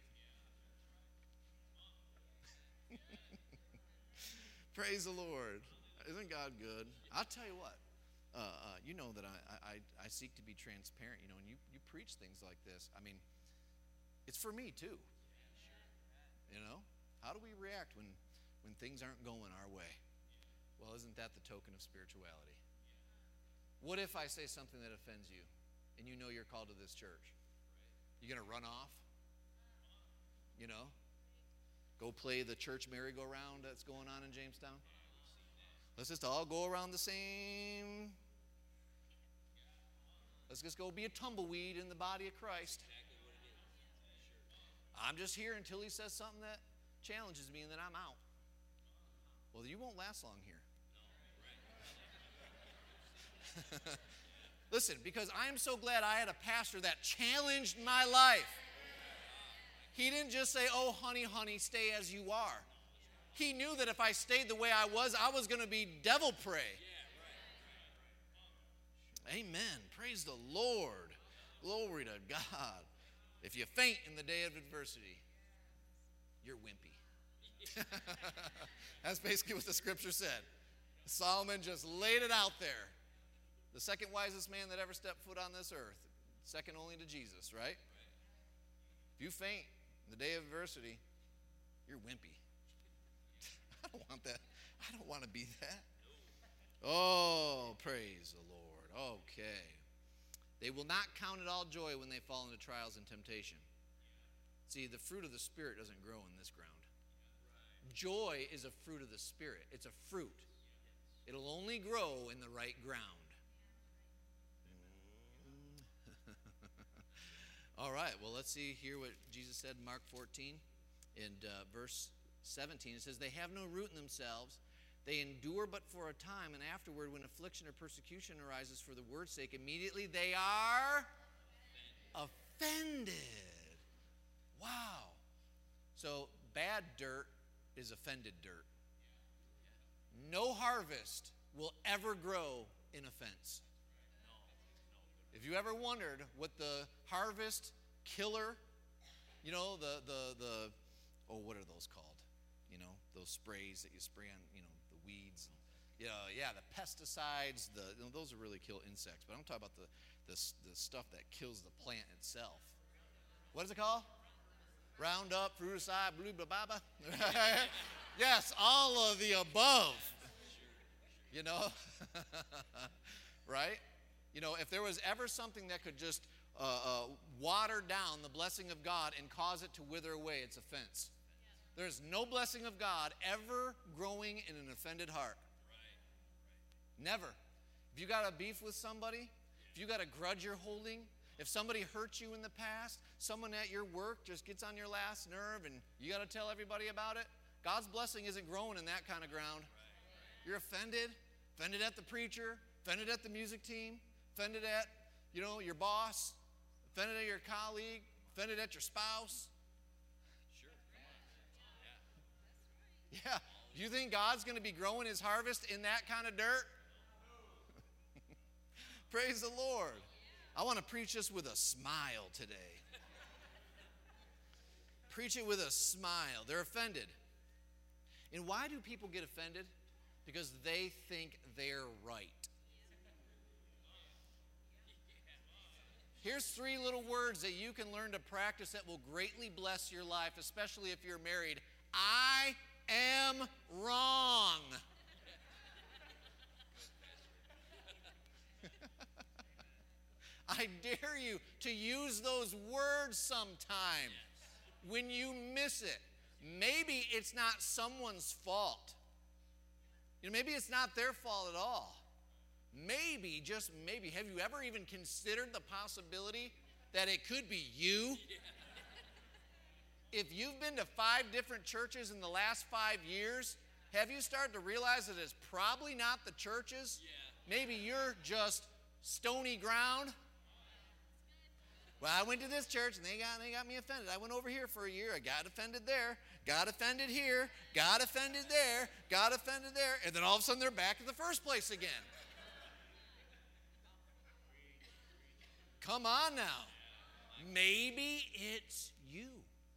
Praise the Lord. Isn't God good? I'll tell you what. You know that I seek to be transparent, you know, and you preach things like this. I mean, it's for me too. You know? How do we react when things aren't going our way? Well, isn't that the token of spirituality? What if I say something that offends you and you know you're called to this church? You going to run off? You know? Go play the church merry-go-round that's going on in Jamestown? Let's just all go around the same. Let's just go be a tumbleweed in the body of Christ. I'm just here until he says something that challenges me and then I'm out. Well, you won't last long here. Listen, because I am so glad I had a pastor that challenged my life. He didn't just say, oh, honey, honey, stay as you are. He knew that if I stayed the way I was going to be devil prey. Amen. Praise the Lord. Glory to God. If you faint in the day of adversity, you're wimpy. That's basically what the scripture said. Solomon just laid it out there. The second wisest man that ever stepped foot on this earth, second only to Jesus, right? If you faint in the day of adversity, you're wimpy. I don't want that. I don't want to be that. Oh, praise the Lord. Okay. They will not count it all joy when they fall into trials and temptation. See, the fruit of the Spirit doesn't grow in this ground. Joy is a fruit of the Spirit. It's a fruit. It'll only grow in the right ground. All right, well, let's see here what Jesus said in Mark 14 and verse 17. It says, they have no root in themselves. They endure but for a time, and afterward, when affliction or persecution arises for the word's sake, immediately they are offended. Wow. So bad dirt is offended dirt. No harvest will ever grow in offense. If you ever wondered what the harvest killer, you know, what are those called? You know, those sprays that you spray on, you know, the weeds. The pesticides. Those are really kill insects. But I'm talking about the stuff that kills the plant itself. What is it called? Roundup, fruticide, blah, blah, blah, blah. Yes, all of the above. You know? Right? You know, if there was ever something that could just water down the blessing of God and cause it to wither away, it's offense. There's no blessing of God ever growing in an offended heart. Never. If you got a beef with somebody, if you got a grudge you're holding, if somebody hurt you in the past, someone at your work just gets on your last nerve and you got to tell everybody about it, God's blessing isn't growing in that kind of ground. You're offended at the preacher, offended at the music team, offended at, you know, your boss, offended at your colleague, offended at your spouse. Sure, come on. Yeah. Do you think God's going to be growing his harvest in that kind of dirt? Praise the Lord. I want to preach this with a smile today. Preach it with a smile. They're offended. And why do people get offended? Because they think they're right. Here's 3 little words that you can learn to practice that will greatly bless your life, especially if you're married. I am wrong. I dare you to use those words sometime when you miss it. Maybe it's not someone's fault. You know, maybe it's not their fault at all. Maybe, just maybe, have you ever even considered the possibility that it could be you? If you've been to 5 different churches in the last 5 years, have you started to realize that it's probably not the churches? Maybe you're just stony ground. Well, I went to this church and they got me offended. I went over here for a year. I got offended there, got offended here, got offended there, got offended there, and then all of a sudden they're back at the first place again. Come on now. Maybe it's you.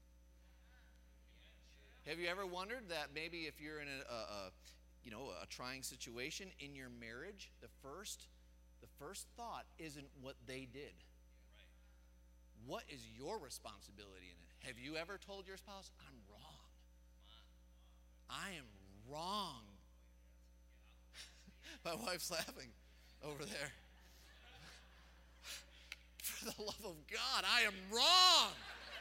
Have you ever wondered that maybe if you're in a trying situation in your marriage, the first thought isn't what they did. What is your responsibility in it? Have you ever told your spouse, I'm wrong? I am wrong. My wife's laughing over there. For the love of God, I am wrong.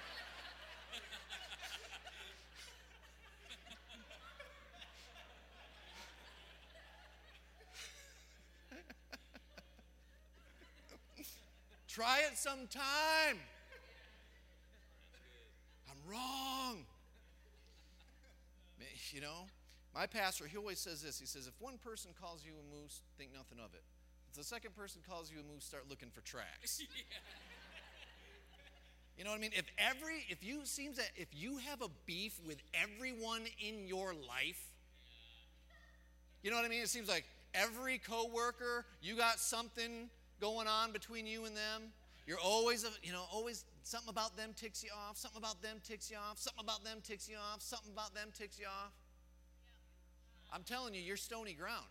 Try it sometime. I'm wrong. You know, my pastor, he always says this. He says, if one person calls you a moose, think nothing of it. If the second person calls you a moose, start looking for tracks. You know what I mean? If you have a beef with everyone in your life, you know what I mean? It seems like every coworker, you got something going on between you and them. You're always something about them ticks you off, something about them ticks you off, something about them ticks you off, something about them ticks you off. I'm telling you, you're stony ground.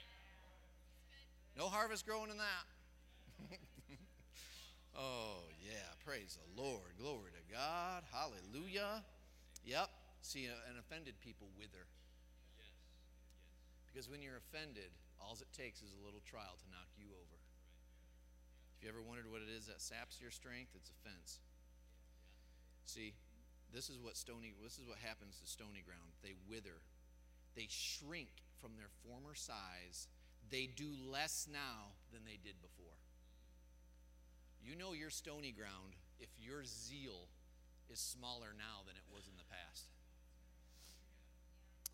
No harvest growing in that. Oh, yeah. Praise the Lord. Glory to God. Hallelujah. Yep. See, an offended people wither. Because when you're offended, all it takes is a little trial to knock you over. If you ever wondered what it is that saps your strength, it's offense. See, this is what happens to stony ground. They wither. They shrink from their former size. They do less now than they did before. You know you're stony ground if your zeal is smaller now than it was in the past.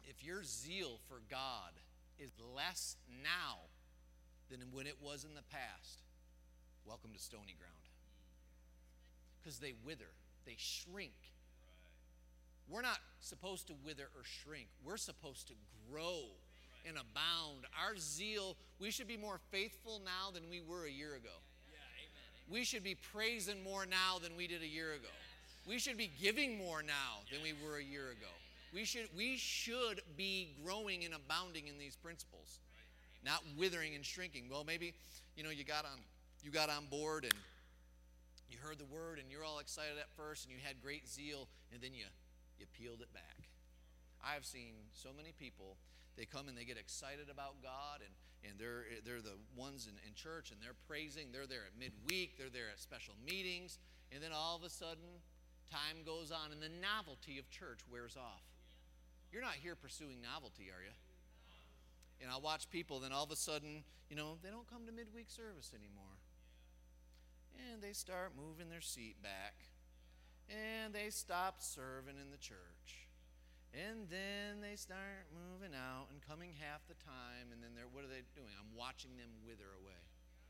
if your zeal for God is less now than when it was in the past, welcome to stony ground. Because they wither, they shrink. We're not supposed to wither or shrink. We're supposed to grow and abound. Our zeal, we should be more faithful now than we were a year ago. We should be praising more now than we did a year ago. We should be giving more now than we were a year ago. We should be growing and abounding in these principles, not withering and shrinking. Well, maybe, you got on board and you heard the word and you're all excited at first and you had great zeal, and then you peeled it back. I've seen so many people, they come and they get excited about God, and they're the ones in church, and they're praising. They're there at midweek. They're there at special meetings. And then all of a sudden, time goes on, and the novelty of church wears off. You're not here pursuing novelty, are you? And I watch people, then all of a sudden, they don't come to midweek service anymore. And they start moving their seat back. And they stop serving in the church. And then they start moving out and coming half the time. And then what are they doing? I'm watching them wither away.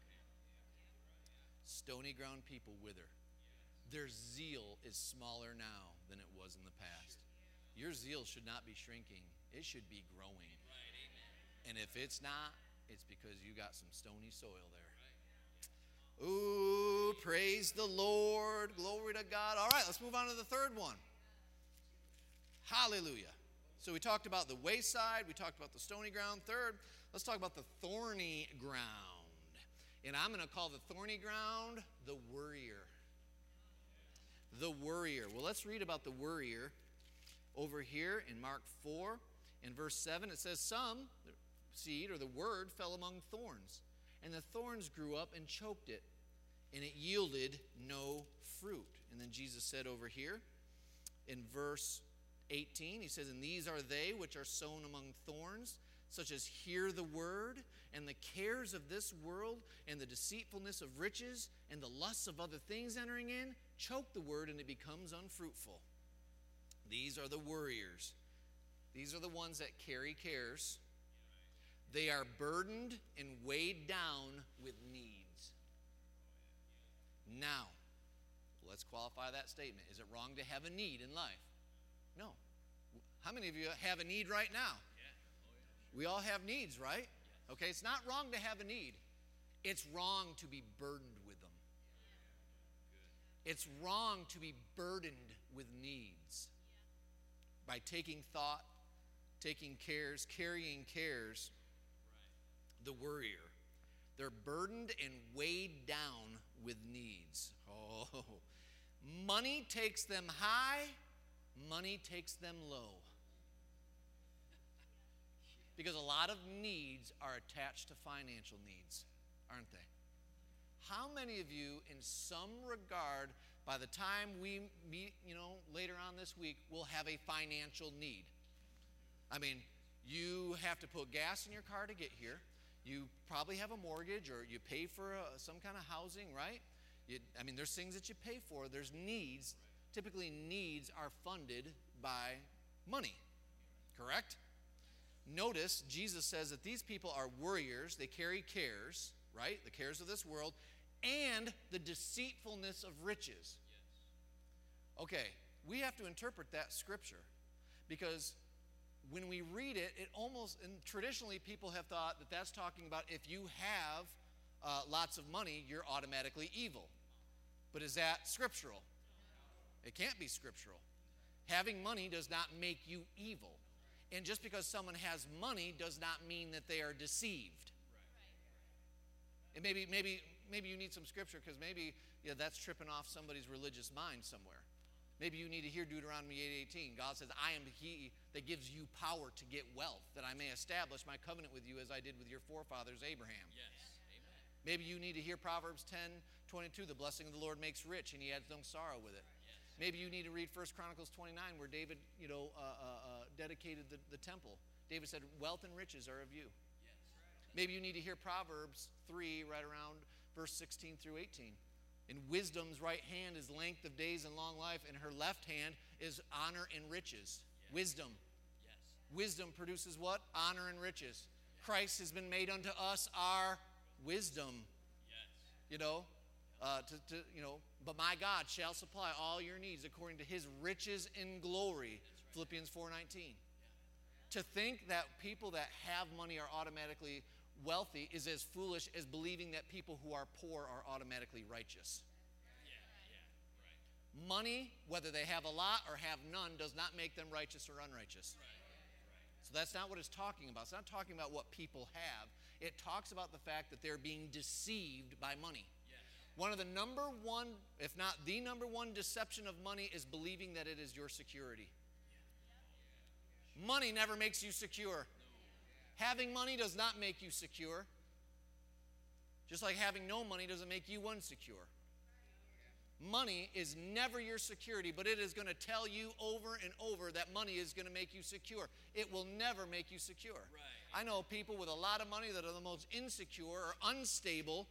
Stony ground people wither. Their zeal is smaller now than it was in the past. Your zeal should not be shrinking. It should be growing. And if it's not, it's because you got some stony soil there. Ooh, praise the Lord. Glory to God. All right, let's move on to the third one. Hallelujah. So we talked about the wayside. We talked about the stony ground. Third, let's talk about the thorny ground. And I'm going to call the thorny ground the worrier. The worrier. Well, let's read about the worrier over here in Mark 4. In verse 7, it says, some seed, or the word, fell among thorns. And the thorns grew up and choked it, and it yielded no fruit. And then Jesus said over here in verse 18, he says, and these are they which are sown among thorns, such as hear the word, and the cares of this world, and the deceitfulness of riches, and the lusts of other things entering in, choke the word, and it becomes unfruitful. These are the worriers. These are the ones that carry cares. They are burdened and weighed down with needs. Now, let's qualify that statement. Is it wrong to have a need in life? No. How many of you have a need right now? We all have needs, right? Okay, it's not wrong to have a need. It's wrong to be burdened with them. It's wrong to be burdened with needs. By taking thought, taking cares, carrying cares, the worrier. They're burdened and weighed down with needs. Oh, money takes them high, money takes them low. Because a lot of needs are attached to financial needs, aren't they? How many of you, in some regard, by the time we meet, later on this week, will have a financial need? I mean, you have to put gas in your car to get here. You probably have a mortgage, or you pay for some kind of housing, right? There's things that you pay for. There's needs. Typically, needs are funded by money, correct? Notice, Jesus says that these people are worriers. They carry cares, right? The cares of this world, and the deceitfulness of riches. Okay, we have to interpret that scripture, because when we read it, and traditionally people have thought that that's talking about if you have lots of money, you're automatically evil. But is that scriptural? It can't be scriptural. Having money does not make you evil. And just because someone has money does not mean that they are deceived. And maybe you need some scripture, because maybe that's tripping off somebody's religious mind somewhere. Maybe you need to hear Deuteronomy 8:18. God says, I am he that gives you power to get wealth, that I may establish my covenant with you as I did with your forefathers Abraham. Yes. Amen. Maybe you need to hear Proverbs 10:22. The blessing of the Lord makes rich, and he adds no sorrow with it. Yes. Maybe you need to read 1 Chronicles 29, where David dedicated the temple. David said, wealth and riches are of you. Yes. Maybe you need to hear Proverbs 3, right around verse 16 through 18. And wisdom's right hand is length of days and long life, and her left hand is honor and riches. Yes. Wisdom. Yes. Wisdom produces what? Honor and riches. Christ has been made unto us our wisdom. You know, but my God shall supply all your needs according to his riches in glory. Philippians 4:19. To think that people that have money are automatically wealthy is as foolish as believing that people who are poor are automatically righteous. Money, whether they have a lot or have none, does not make them righteous or unrighteous. So that's not what it's talking about. It's not talking about what people have. It talks about the fact that they're being deceived by money. One of the number one, if not the number one deception of money is believing that it is your security. Money never makes you secure. Having money does not make you secure. Just like having no money doesn't make you insecure. Money is never your security, but it is going to tell you over and over that money is going to make you secure. It will never make you secure. Right. I know people with a lot of money that are the most insecure or unstable.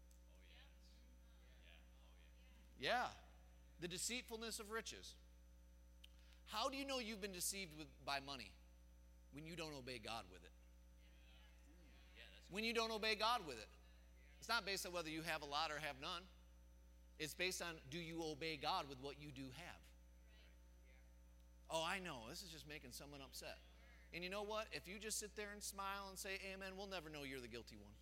Yeah. The deceitfulness of riches. How do you know you've been deceived by money? When you don't obey God with it. When you don't obey God with it. It's not based on whether you have a lot or have none. It's based on, do you obey God with what you do have? Oh, I know. This is just making someone upset. And you know what? If you just sit there and smile and say amen, we'll never know you're the guilty one.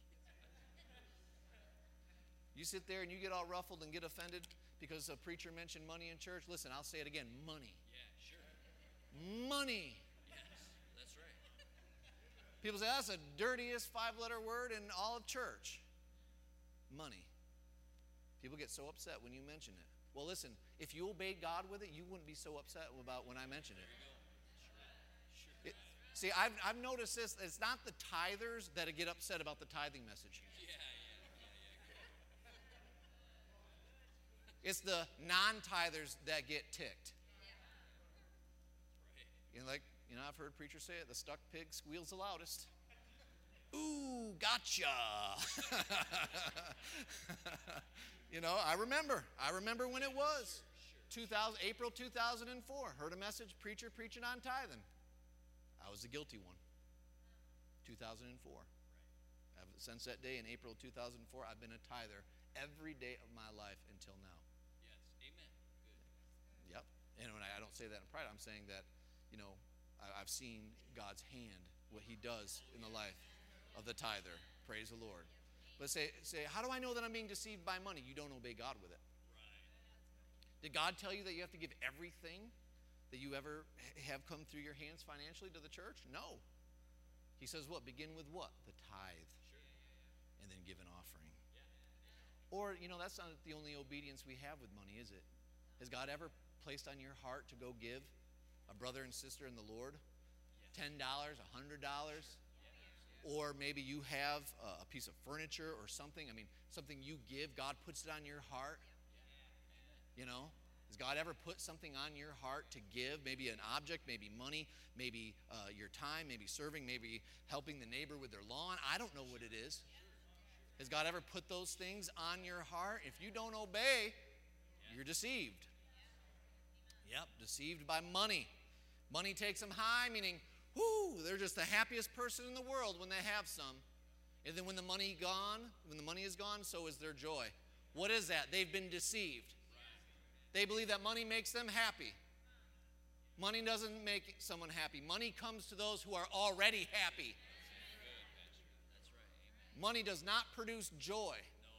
You sit there and you get all ruffled and get offended because a preacher mentioned money in church. Listen, I'll say it again. Money. Yeah, sure. Money. Yes, that's right. People say, that's the dirtiest 5-letter word in all of church. Money. People get so upset when you mention it. Well, listen, if you obeyed God with it, you wouldn't be so upset about when I mention it. See, I've noticed this. It's not the tithers that get upset about the tithing message. It's the non-tithers that get ticked. I've heard preachers say it, the stuck pig squeals the loudest. Ooh, gotcha. I remember when it was. April 2004. Heard a message, preacher preaching on tithing. I was the guilty one. 2004. Since that day in April 2004, I've been a tither every day of my life until now. Yes, amen. Good. Yep. And when I don't say that in pride, I'm saying that, I've seen God's hand, what he does in the life of the tither. Praise the Lord. But say, how do I know that I'm being deceived by money? You don't obey God with it. Right. Did God tell you that you have to give everything that you ever have come through your hands financially to the church? No. He says what? Begin with what? The tithe. Sure. And then give an offering. Yeah. Or, that's not the only obedience we have with money, is it? Has God ever placed on your heart to go give a brother and sister in the Lord $10, $100? Or maybe you have a piece of furniture or something. Something you give, God puts it on your heart. Has God ever put something on your heart to give? Maybe an object, maybe money, maybe your time, maybe serving, maybe helping the neighbor with their lawn. I don't know what it is. Has God ever put those things on your heart? If you don't obey, you're deceived. Yep, deceived by money. Money takes them high, meaning, they're just the happiest person in the world when they have some. And then when the money is gone, so is their joy. What is that? They've been deceived. They believe that money makes them happy. Money doesn't make someone happy. Money comes to those who are already happy. That's right. Money does not produce joy.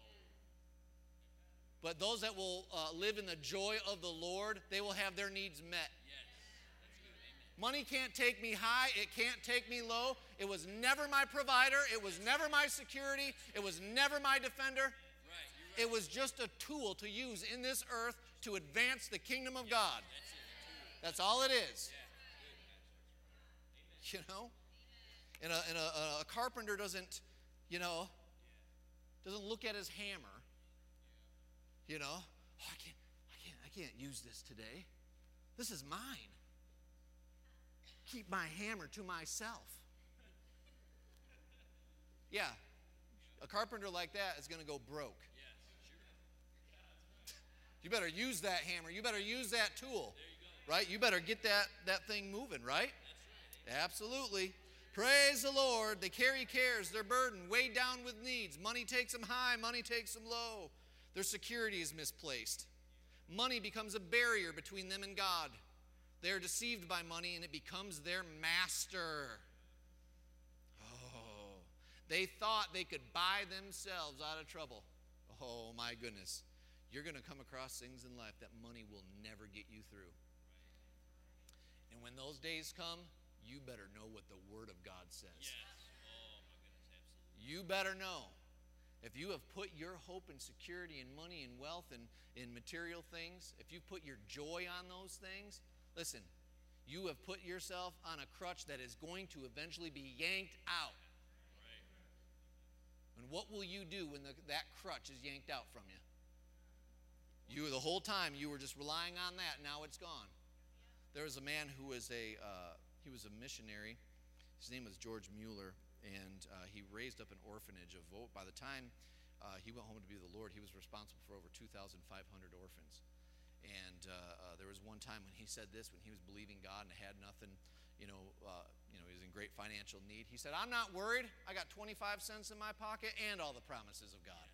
But those that will live in the joy of the Lord, they will have their needs met. Money can't take me high. It can't take me low. It was never my provider. It was never my security. It was never my defender. Right. It was just a tool to use in this earth to advance the kingdom of God. That's all it is. And a carpenter doesn't look at his hammer. I can't use this today. This is mine. Keep my hammer to myself. Yeah, a carpenter like that is going to go broke. You better use that hammer. You better use that tool, right? You better get that thing moving, right? Absolutely. Praise the Lord. They carry cares, they're burdened, weighed down with needs. Money takes them high, money takes them low. Their security is misplaced. Money becomes a barrier between them and God. They are deceived by money, and it becomes their master. Oh, they thought they could buy themselves out of trouble. Oh, my goodness. You're going to come across things in life that money will never get you through. And when those days come, you better know what the Word of God says. Yes. Oh, my goodness, absolutely. You better know. If you have put your hope and security in money and wealth and in material things, if you put your joy on those things, listen, you have put yourself on a crutch that is going to eventually be yanked out. Right. And what will you do when that crutch is yanked out from you? The whole time you were just relying on that, now it's gone. There was a man who was he was a missionary. His name was George Mueller, and he raised up an orphanage of, by the time he went home to be with the Lord, he was responsible for over 2,500 orphans. And there was one time when he said this, when he was believing God and had nothing, he was in great financial need. He said, I'm not worried. I got 25 cents in my pocket and all the promises of God.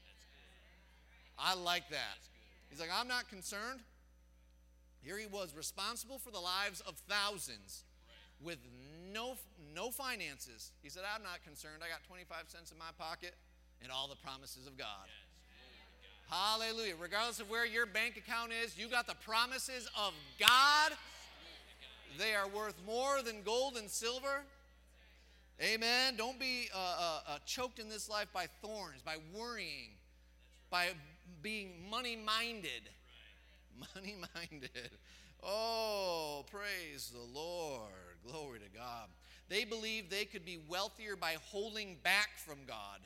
I like that. He's like, I'm not concerned. Here he was, responsible for the lives of thousands with no finances. He said, I'm not concerned. I got 25 cents in my pocket and all the promises of God. Hallelujah. Regardless of where your bank account is, you got the promises of God. They are worth more than gold and silver. Amen. Don't be choked in this life by thorns, by worrying, by being money-minded. Money-minded. Oh, praise the Lord. Glory to God. They believed they could be wealthier by holding back from God.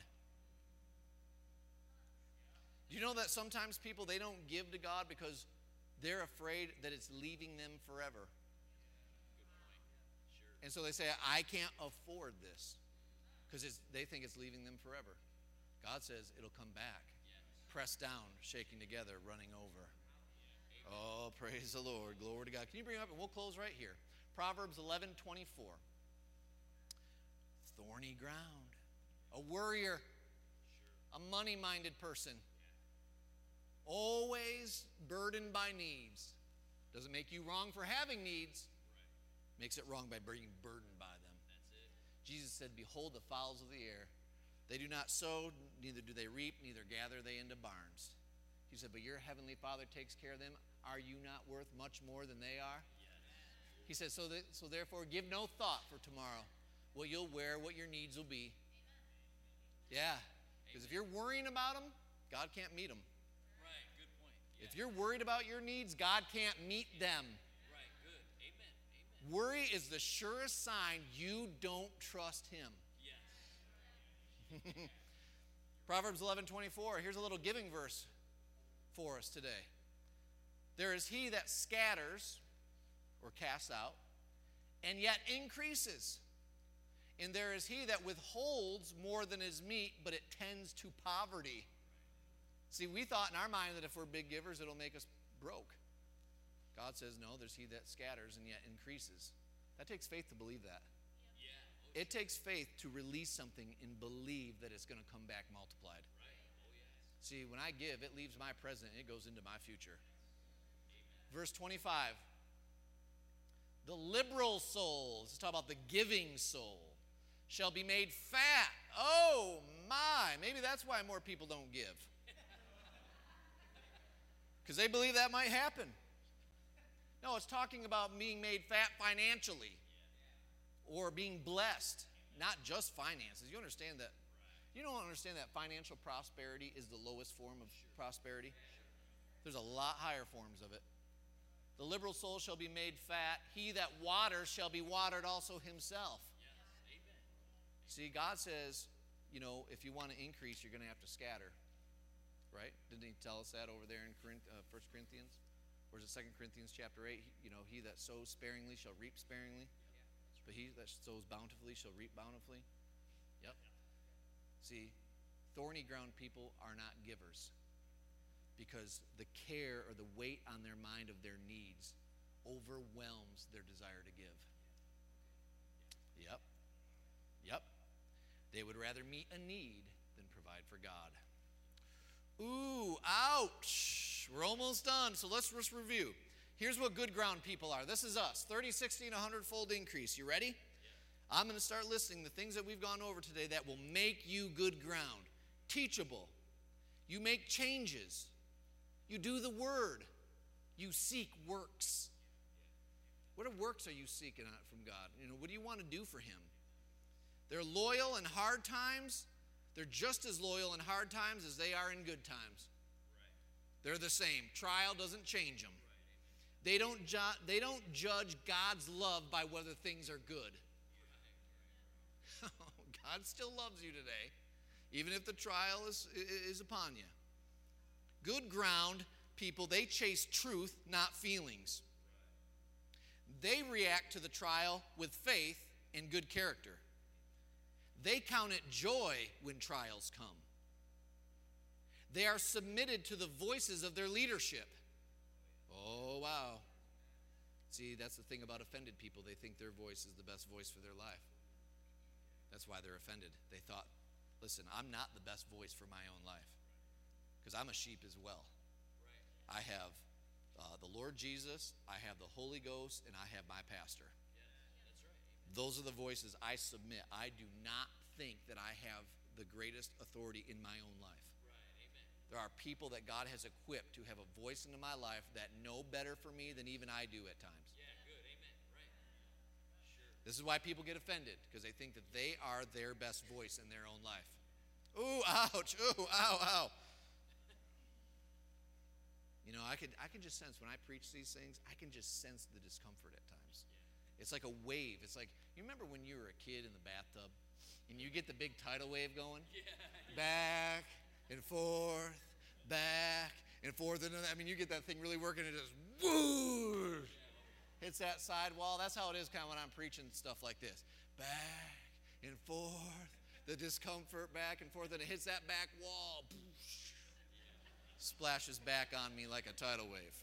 Do you know that sometimes people, they don't give to God because they're afraid that it's leaving them forever? And so they say, I can't afford this because they think it's leaving them forever. God says it'll come back. Pressed down, shaking together, running over. Oh, praise the Lord. Glory to God. Can you bring it up? And we'll close right here. Proverbs 11:24. Thorny ground. A worrier. A money-minded person. Always burdened by needs. Doesn't make you wrong for having needs. Makes it wrong by being burdened by them. That's it. Jesus said, behold the fowls of the air. They do not sow, neither do they reap, neither gather they into barns. He said, but your heavenly Father takes care of them. Are you not worth much more than they are? Yes. He said, so therefore give no thought for tomorrow, what you'll wear, what your needs will be. Amen. Yeah, because if you're worrying about them, God can't meet them. Right, good point. Yeah. If you're worried about your needs, God can't meet them. Right, good. Amen. Amen. Worry is the surest sign you don't trust Him. Yes. Proverbs 11:24. Here's a little giving verse for us today. There is he that scatters or casts out and yet increases. And there is he that withholds more than is meet, but it tends to poverty. See, we thought in our mind that if we're big givers, it'll make us broke. God says, no, there's he that scatters and yet increases. That takes faith to believe that. Yeah. It takes faith to release something and believe that it's going to come back multiplied. Right. Oh, yes. See, when I give, it leaves my present and it goes into my future. Amen. Verse 25. The liberal soul, let's talk about the giving soul, shall be made fat. Oh, my. Maybe that's why more people don't give. Because they believe that might happen. No, it's talking about being made fat financially or being blessed, not just finances. You understand that? You don't understand that financial prosperity is the lowest form of prosperity? There's a lot higher forms of it. The liberal soul shall be made fat. He that waters shall be watered also himself. See, God says, if you want to increase, you're going to have to scatter. Right? Didn't he tell us that over there in 1 Corinthians? Or is it 2 Corinthians chapter 8? He that sows sparingly shall reap sparingly. But he that sows bountifully shall reap bountifully. Yep. See, thorny ground people are not givers because the care or the weight on their mind of their needs overwhelms their desire to give. Yep. Yep. They would rather meet a need than provide for God. Ooh, ouch. We're almost done, so let's just review. Here's what good ground people are. This is us. 30, 60, and 100-fold increase. You ready? Yeah. I'm going to start listing the things that we've gone over today that will make you good ground. Teachable. You make changes. You do the word. You seek works. What works are you seeking out from God? What do you want to do for him? They're loyal in hard times. They're just as loyal in hard times as they are in good times. They're the same. Trial doesn't change them. They don't judge God's love by whether things are good. God still loves you today, even if the trial is upon you. Good ground people, they chase truth, not feelings. They react to the trial with faith and good character. They count it joy when trials come. They are submitted to the voices of their leadership. Oh, wow. See, that's the thing about offended people. They think their voice is the best voice for their life. That's why they're offended. They thought, listen, I'm not the best voice for my own life because I'm a sheep as well. I have the Lord Jesus, I have the Holy Ghost, and I have my pastor. Those are the voices I submit. I do not think that I have the greatest authority in my own life. There are people that God has equipped to have a voice into my life that know better for me than even I do at times. Yeah, good. Amen. Right. Sure. This is why people get offended, because they think that they are their best voice in their own life. Ooh, ouch. Ooh, ow, ow. I can just sense when I preach these things, I can just sense the discomfort at times. Yeah. It's like a wave. It's like, you remember when you were a kid in the bathtub and you get the big tidal wave going? Yeah. Back and forth, back and forth. And you get that thing really working and it just whoo, hits that side wall. That's how it is kind of when I'm preaching stuff like this. Back and forth, the discomfort back and forth, and it hits that back wall. Splashes back on me like a tidal wave.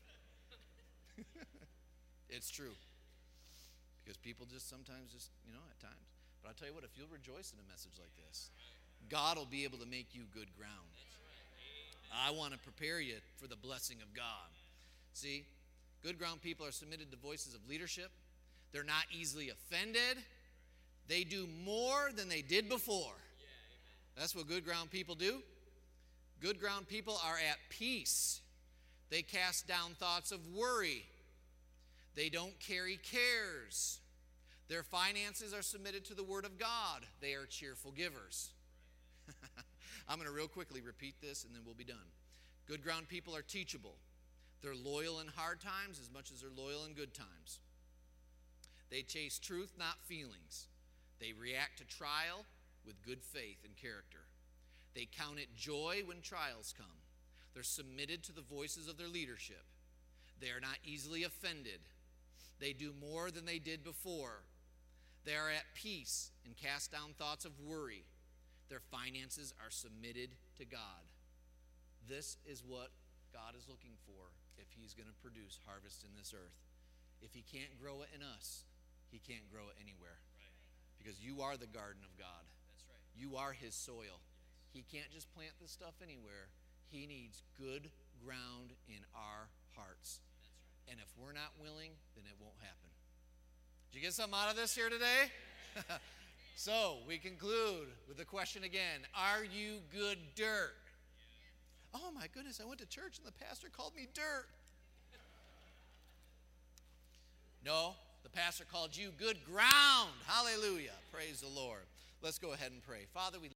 It's true. Because people just sometimes at times. But I'll tell you what, if you'll rejoice in a message like this, God will be able to make you good ground. I want to prepare you for the blessing of God. See, good ground people are submitted to voices of leadership. They're not easily offended. They do more than they did before. That's what good ground people do. Good ground people are at peace. They cast down thoughts of worry. They don't carry cares. Their finances are submitted to the Word of God. They are cheerful givers. I'm going to real quickly repeat this and then we'll be done. Good ground people are teachable. They're loyal in hard times as much as they're loyal in good times. They chase truth, not feelings. They react to trial with good faith and character. They count it joy when trials come. They're submitted to the voices of their leadership. They are not easily offended. They do more than they did before. They are at peace and cast down thoughts of worry. Their finances are submitted to God. This is what God is looking for if he's going to produce harvest in this earth. If he can't grow it in us, he can't grow it anywhere. Right. Because you are the garden of God. That's right. You are his soil. He can't just plant this stuff anywhere. He needs good ground in our hearts. That's right. And if we're not willing, then it won't happen. Did you get something out of this here today? So we conclude with the question again. Are you good dirt? Yeah. Oh my goodness, I went to church and the pastor called me dirt. No, the pastor called you good ground. Hallelujah. Praise the Lord. Let's go ahead and pray. Father, we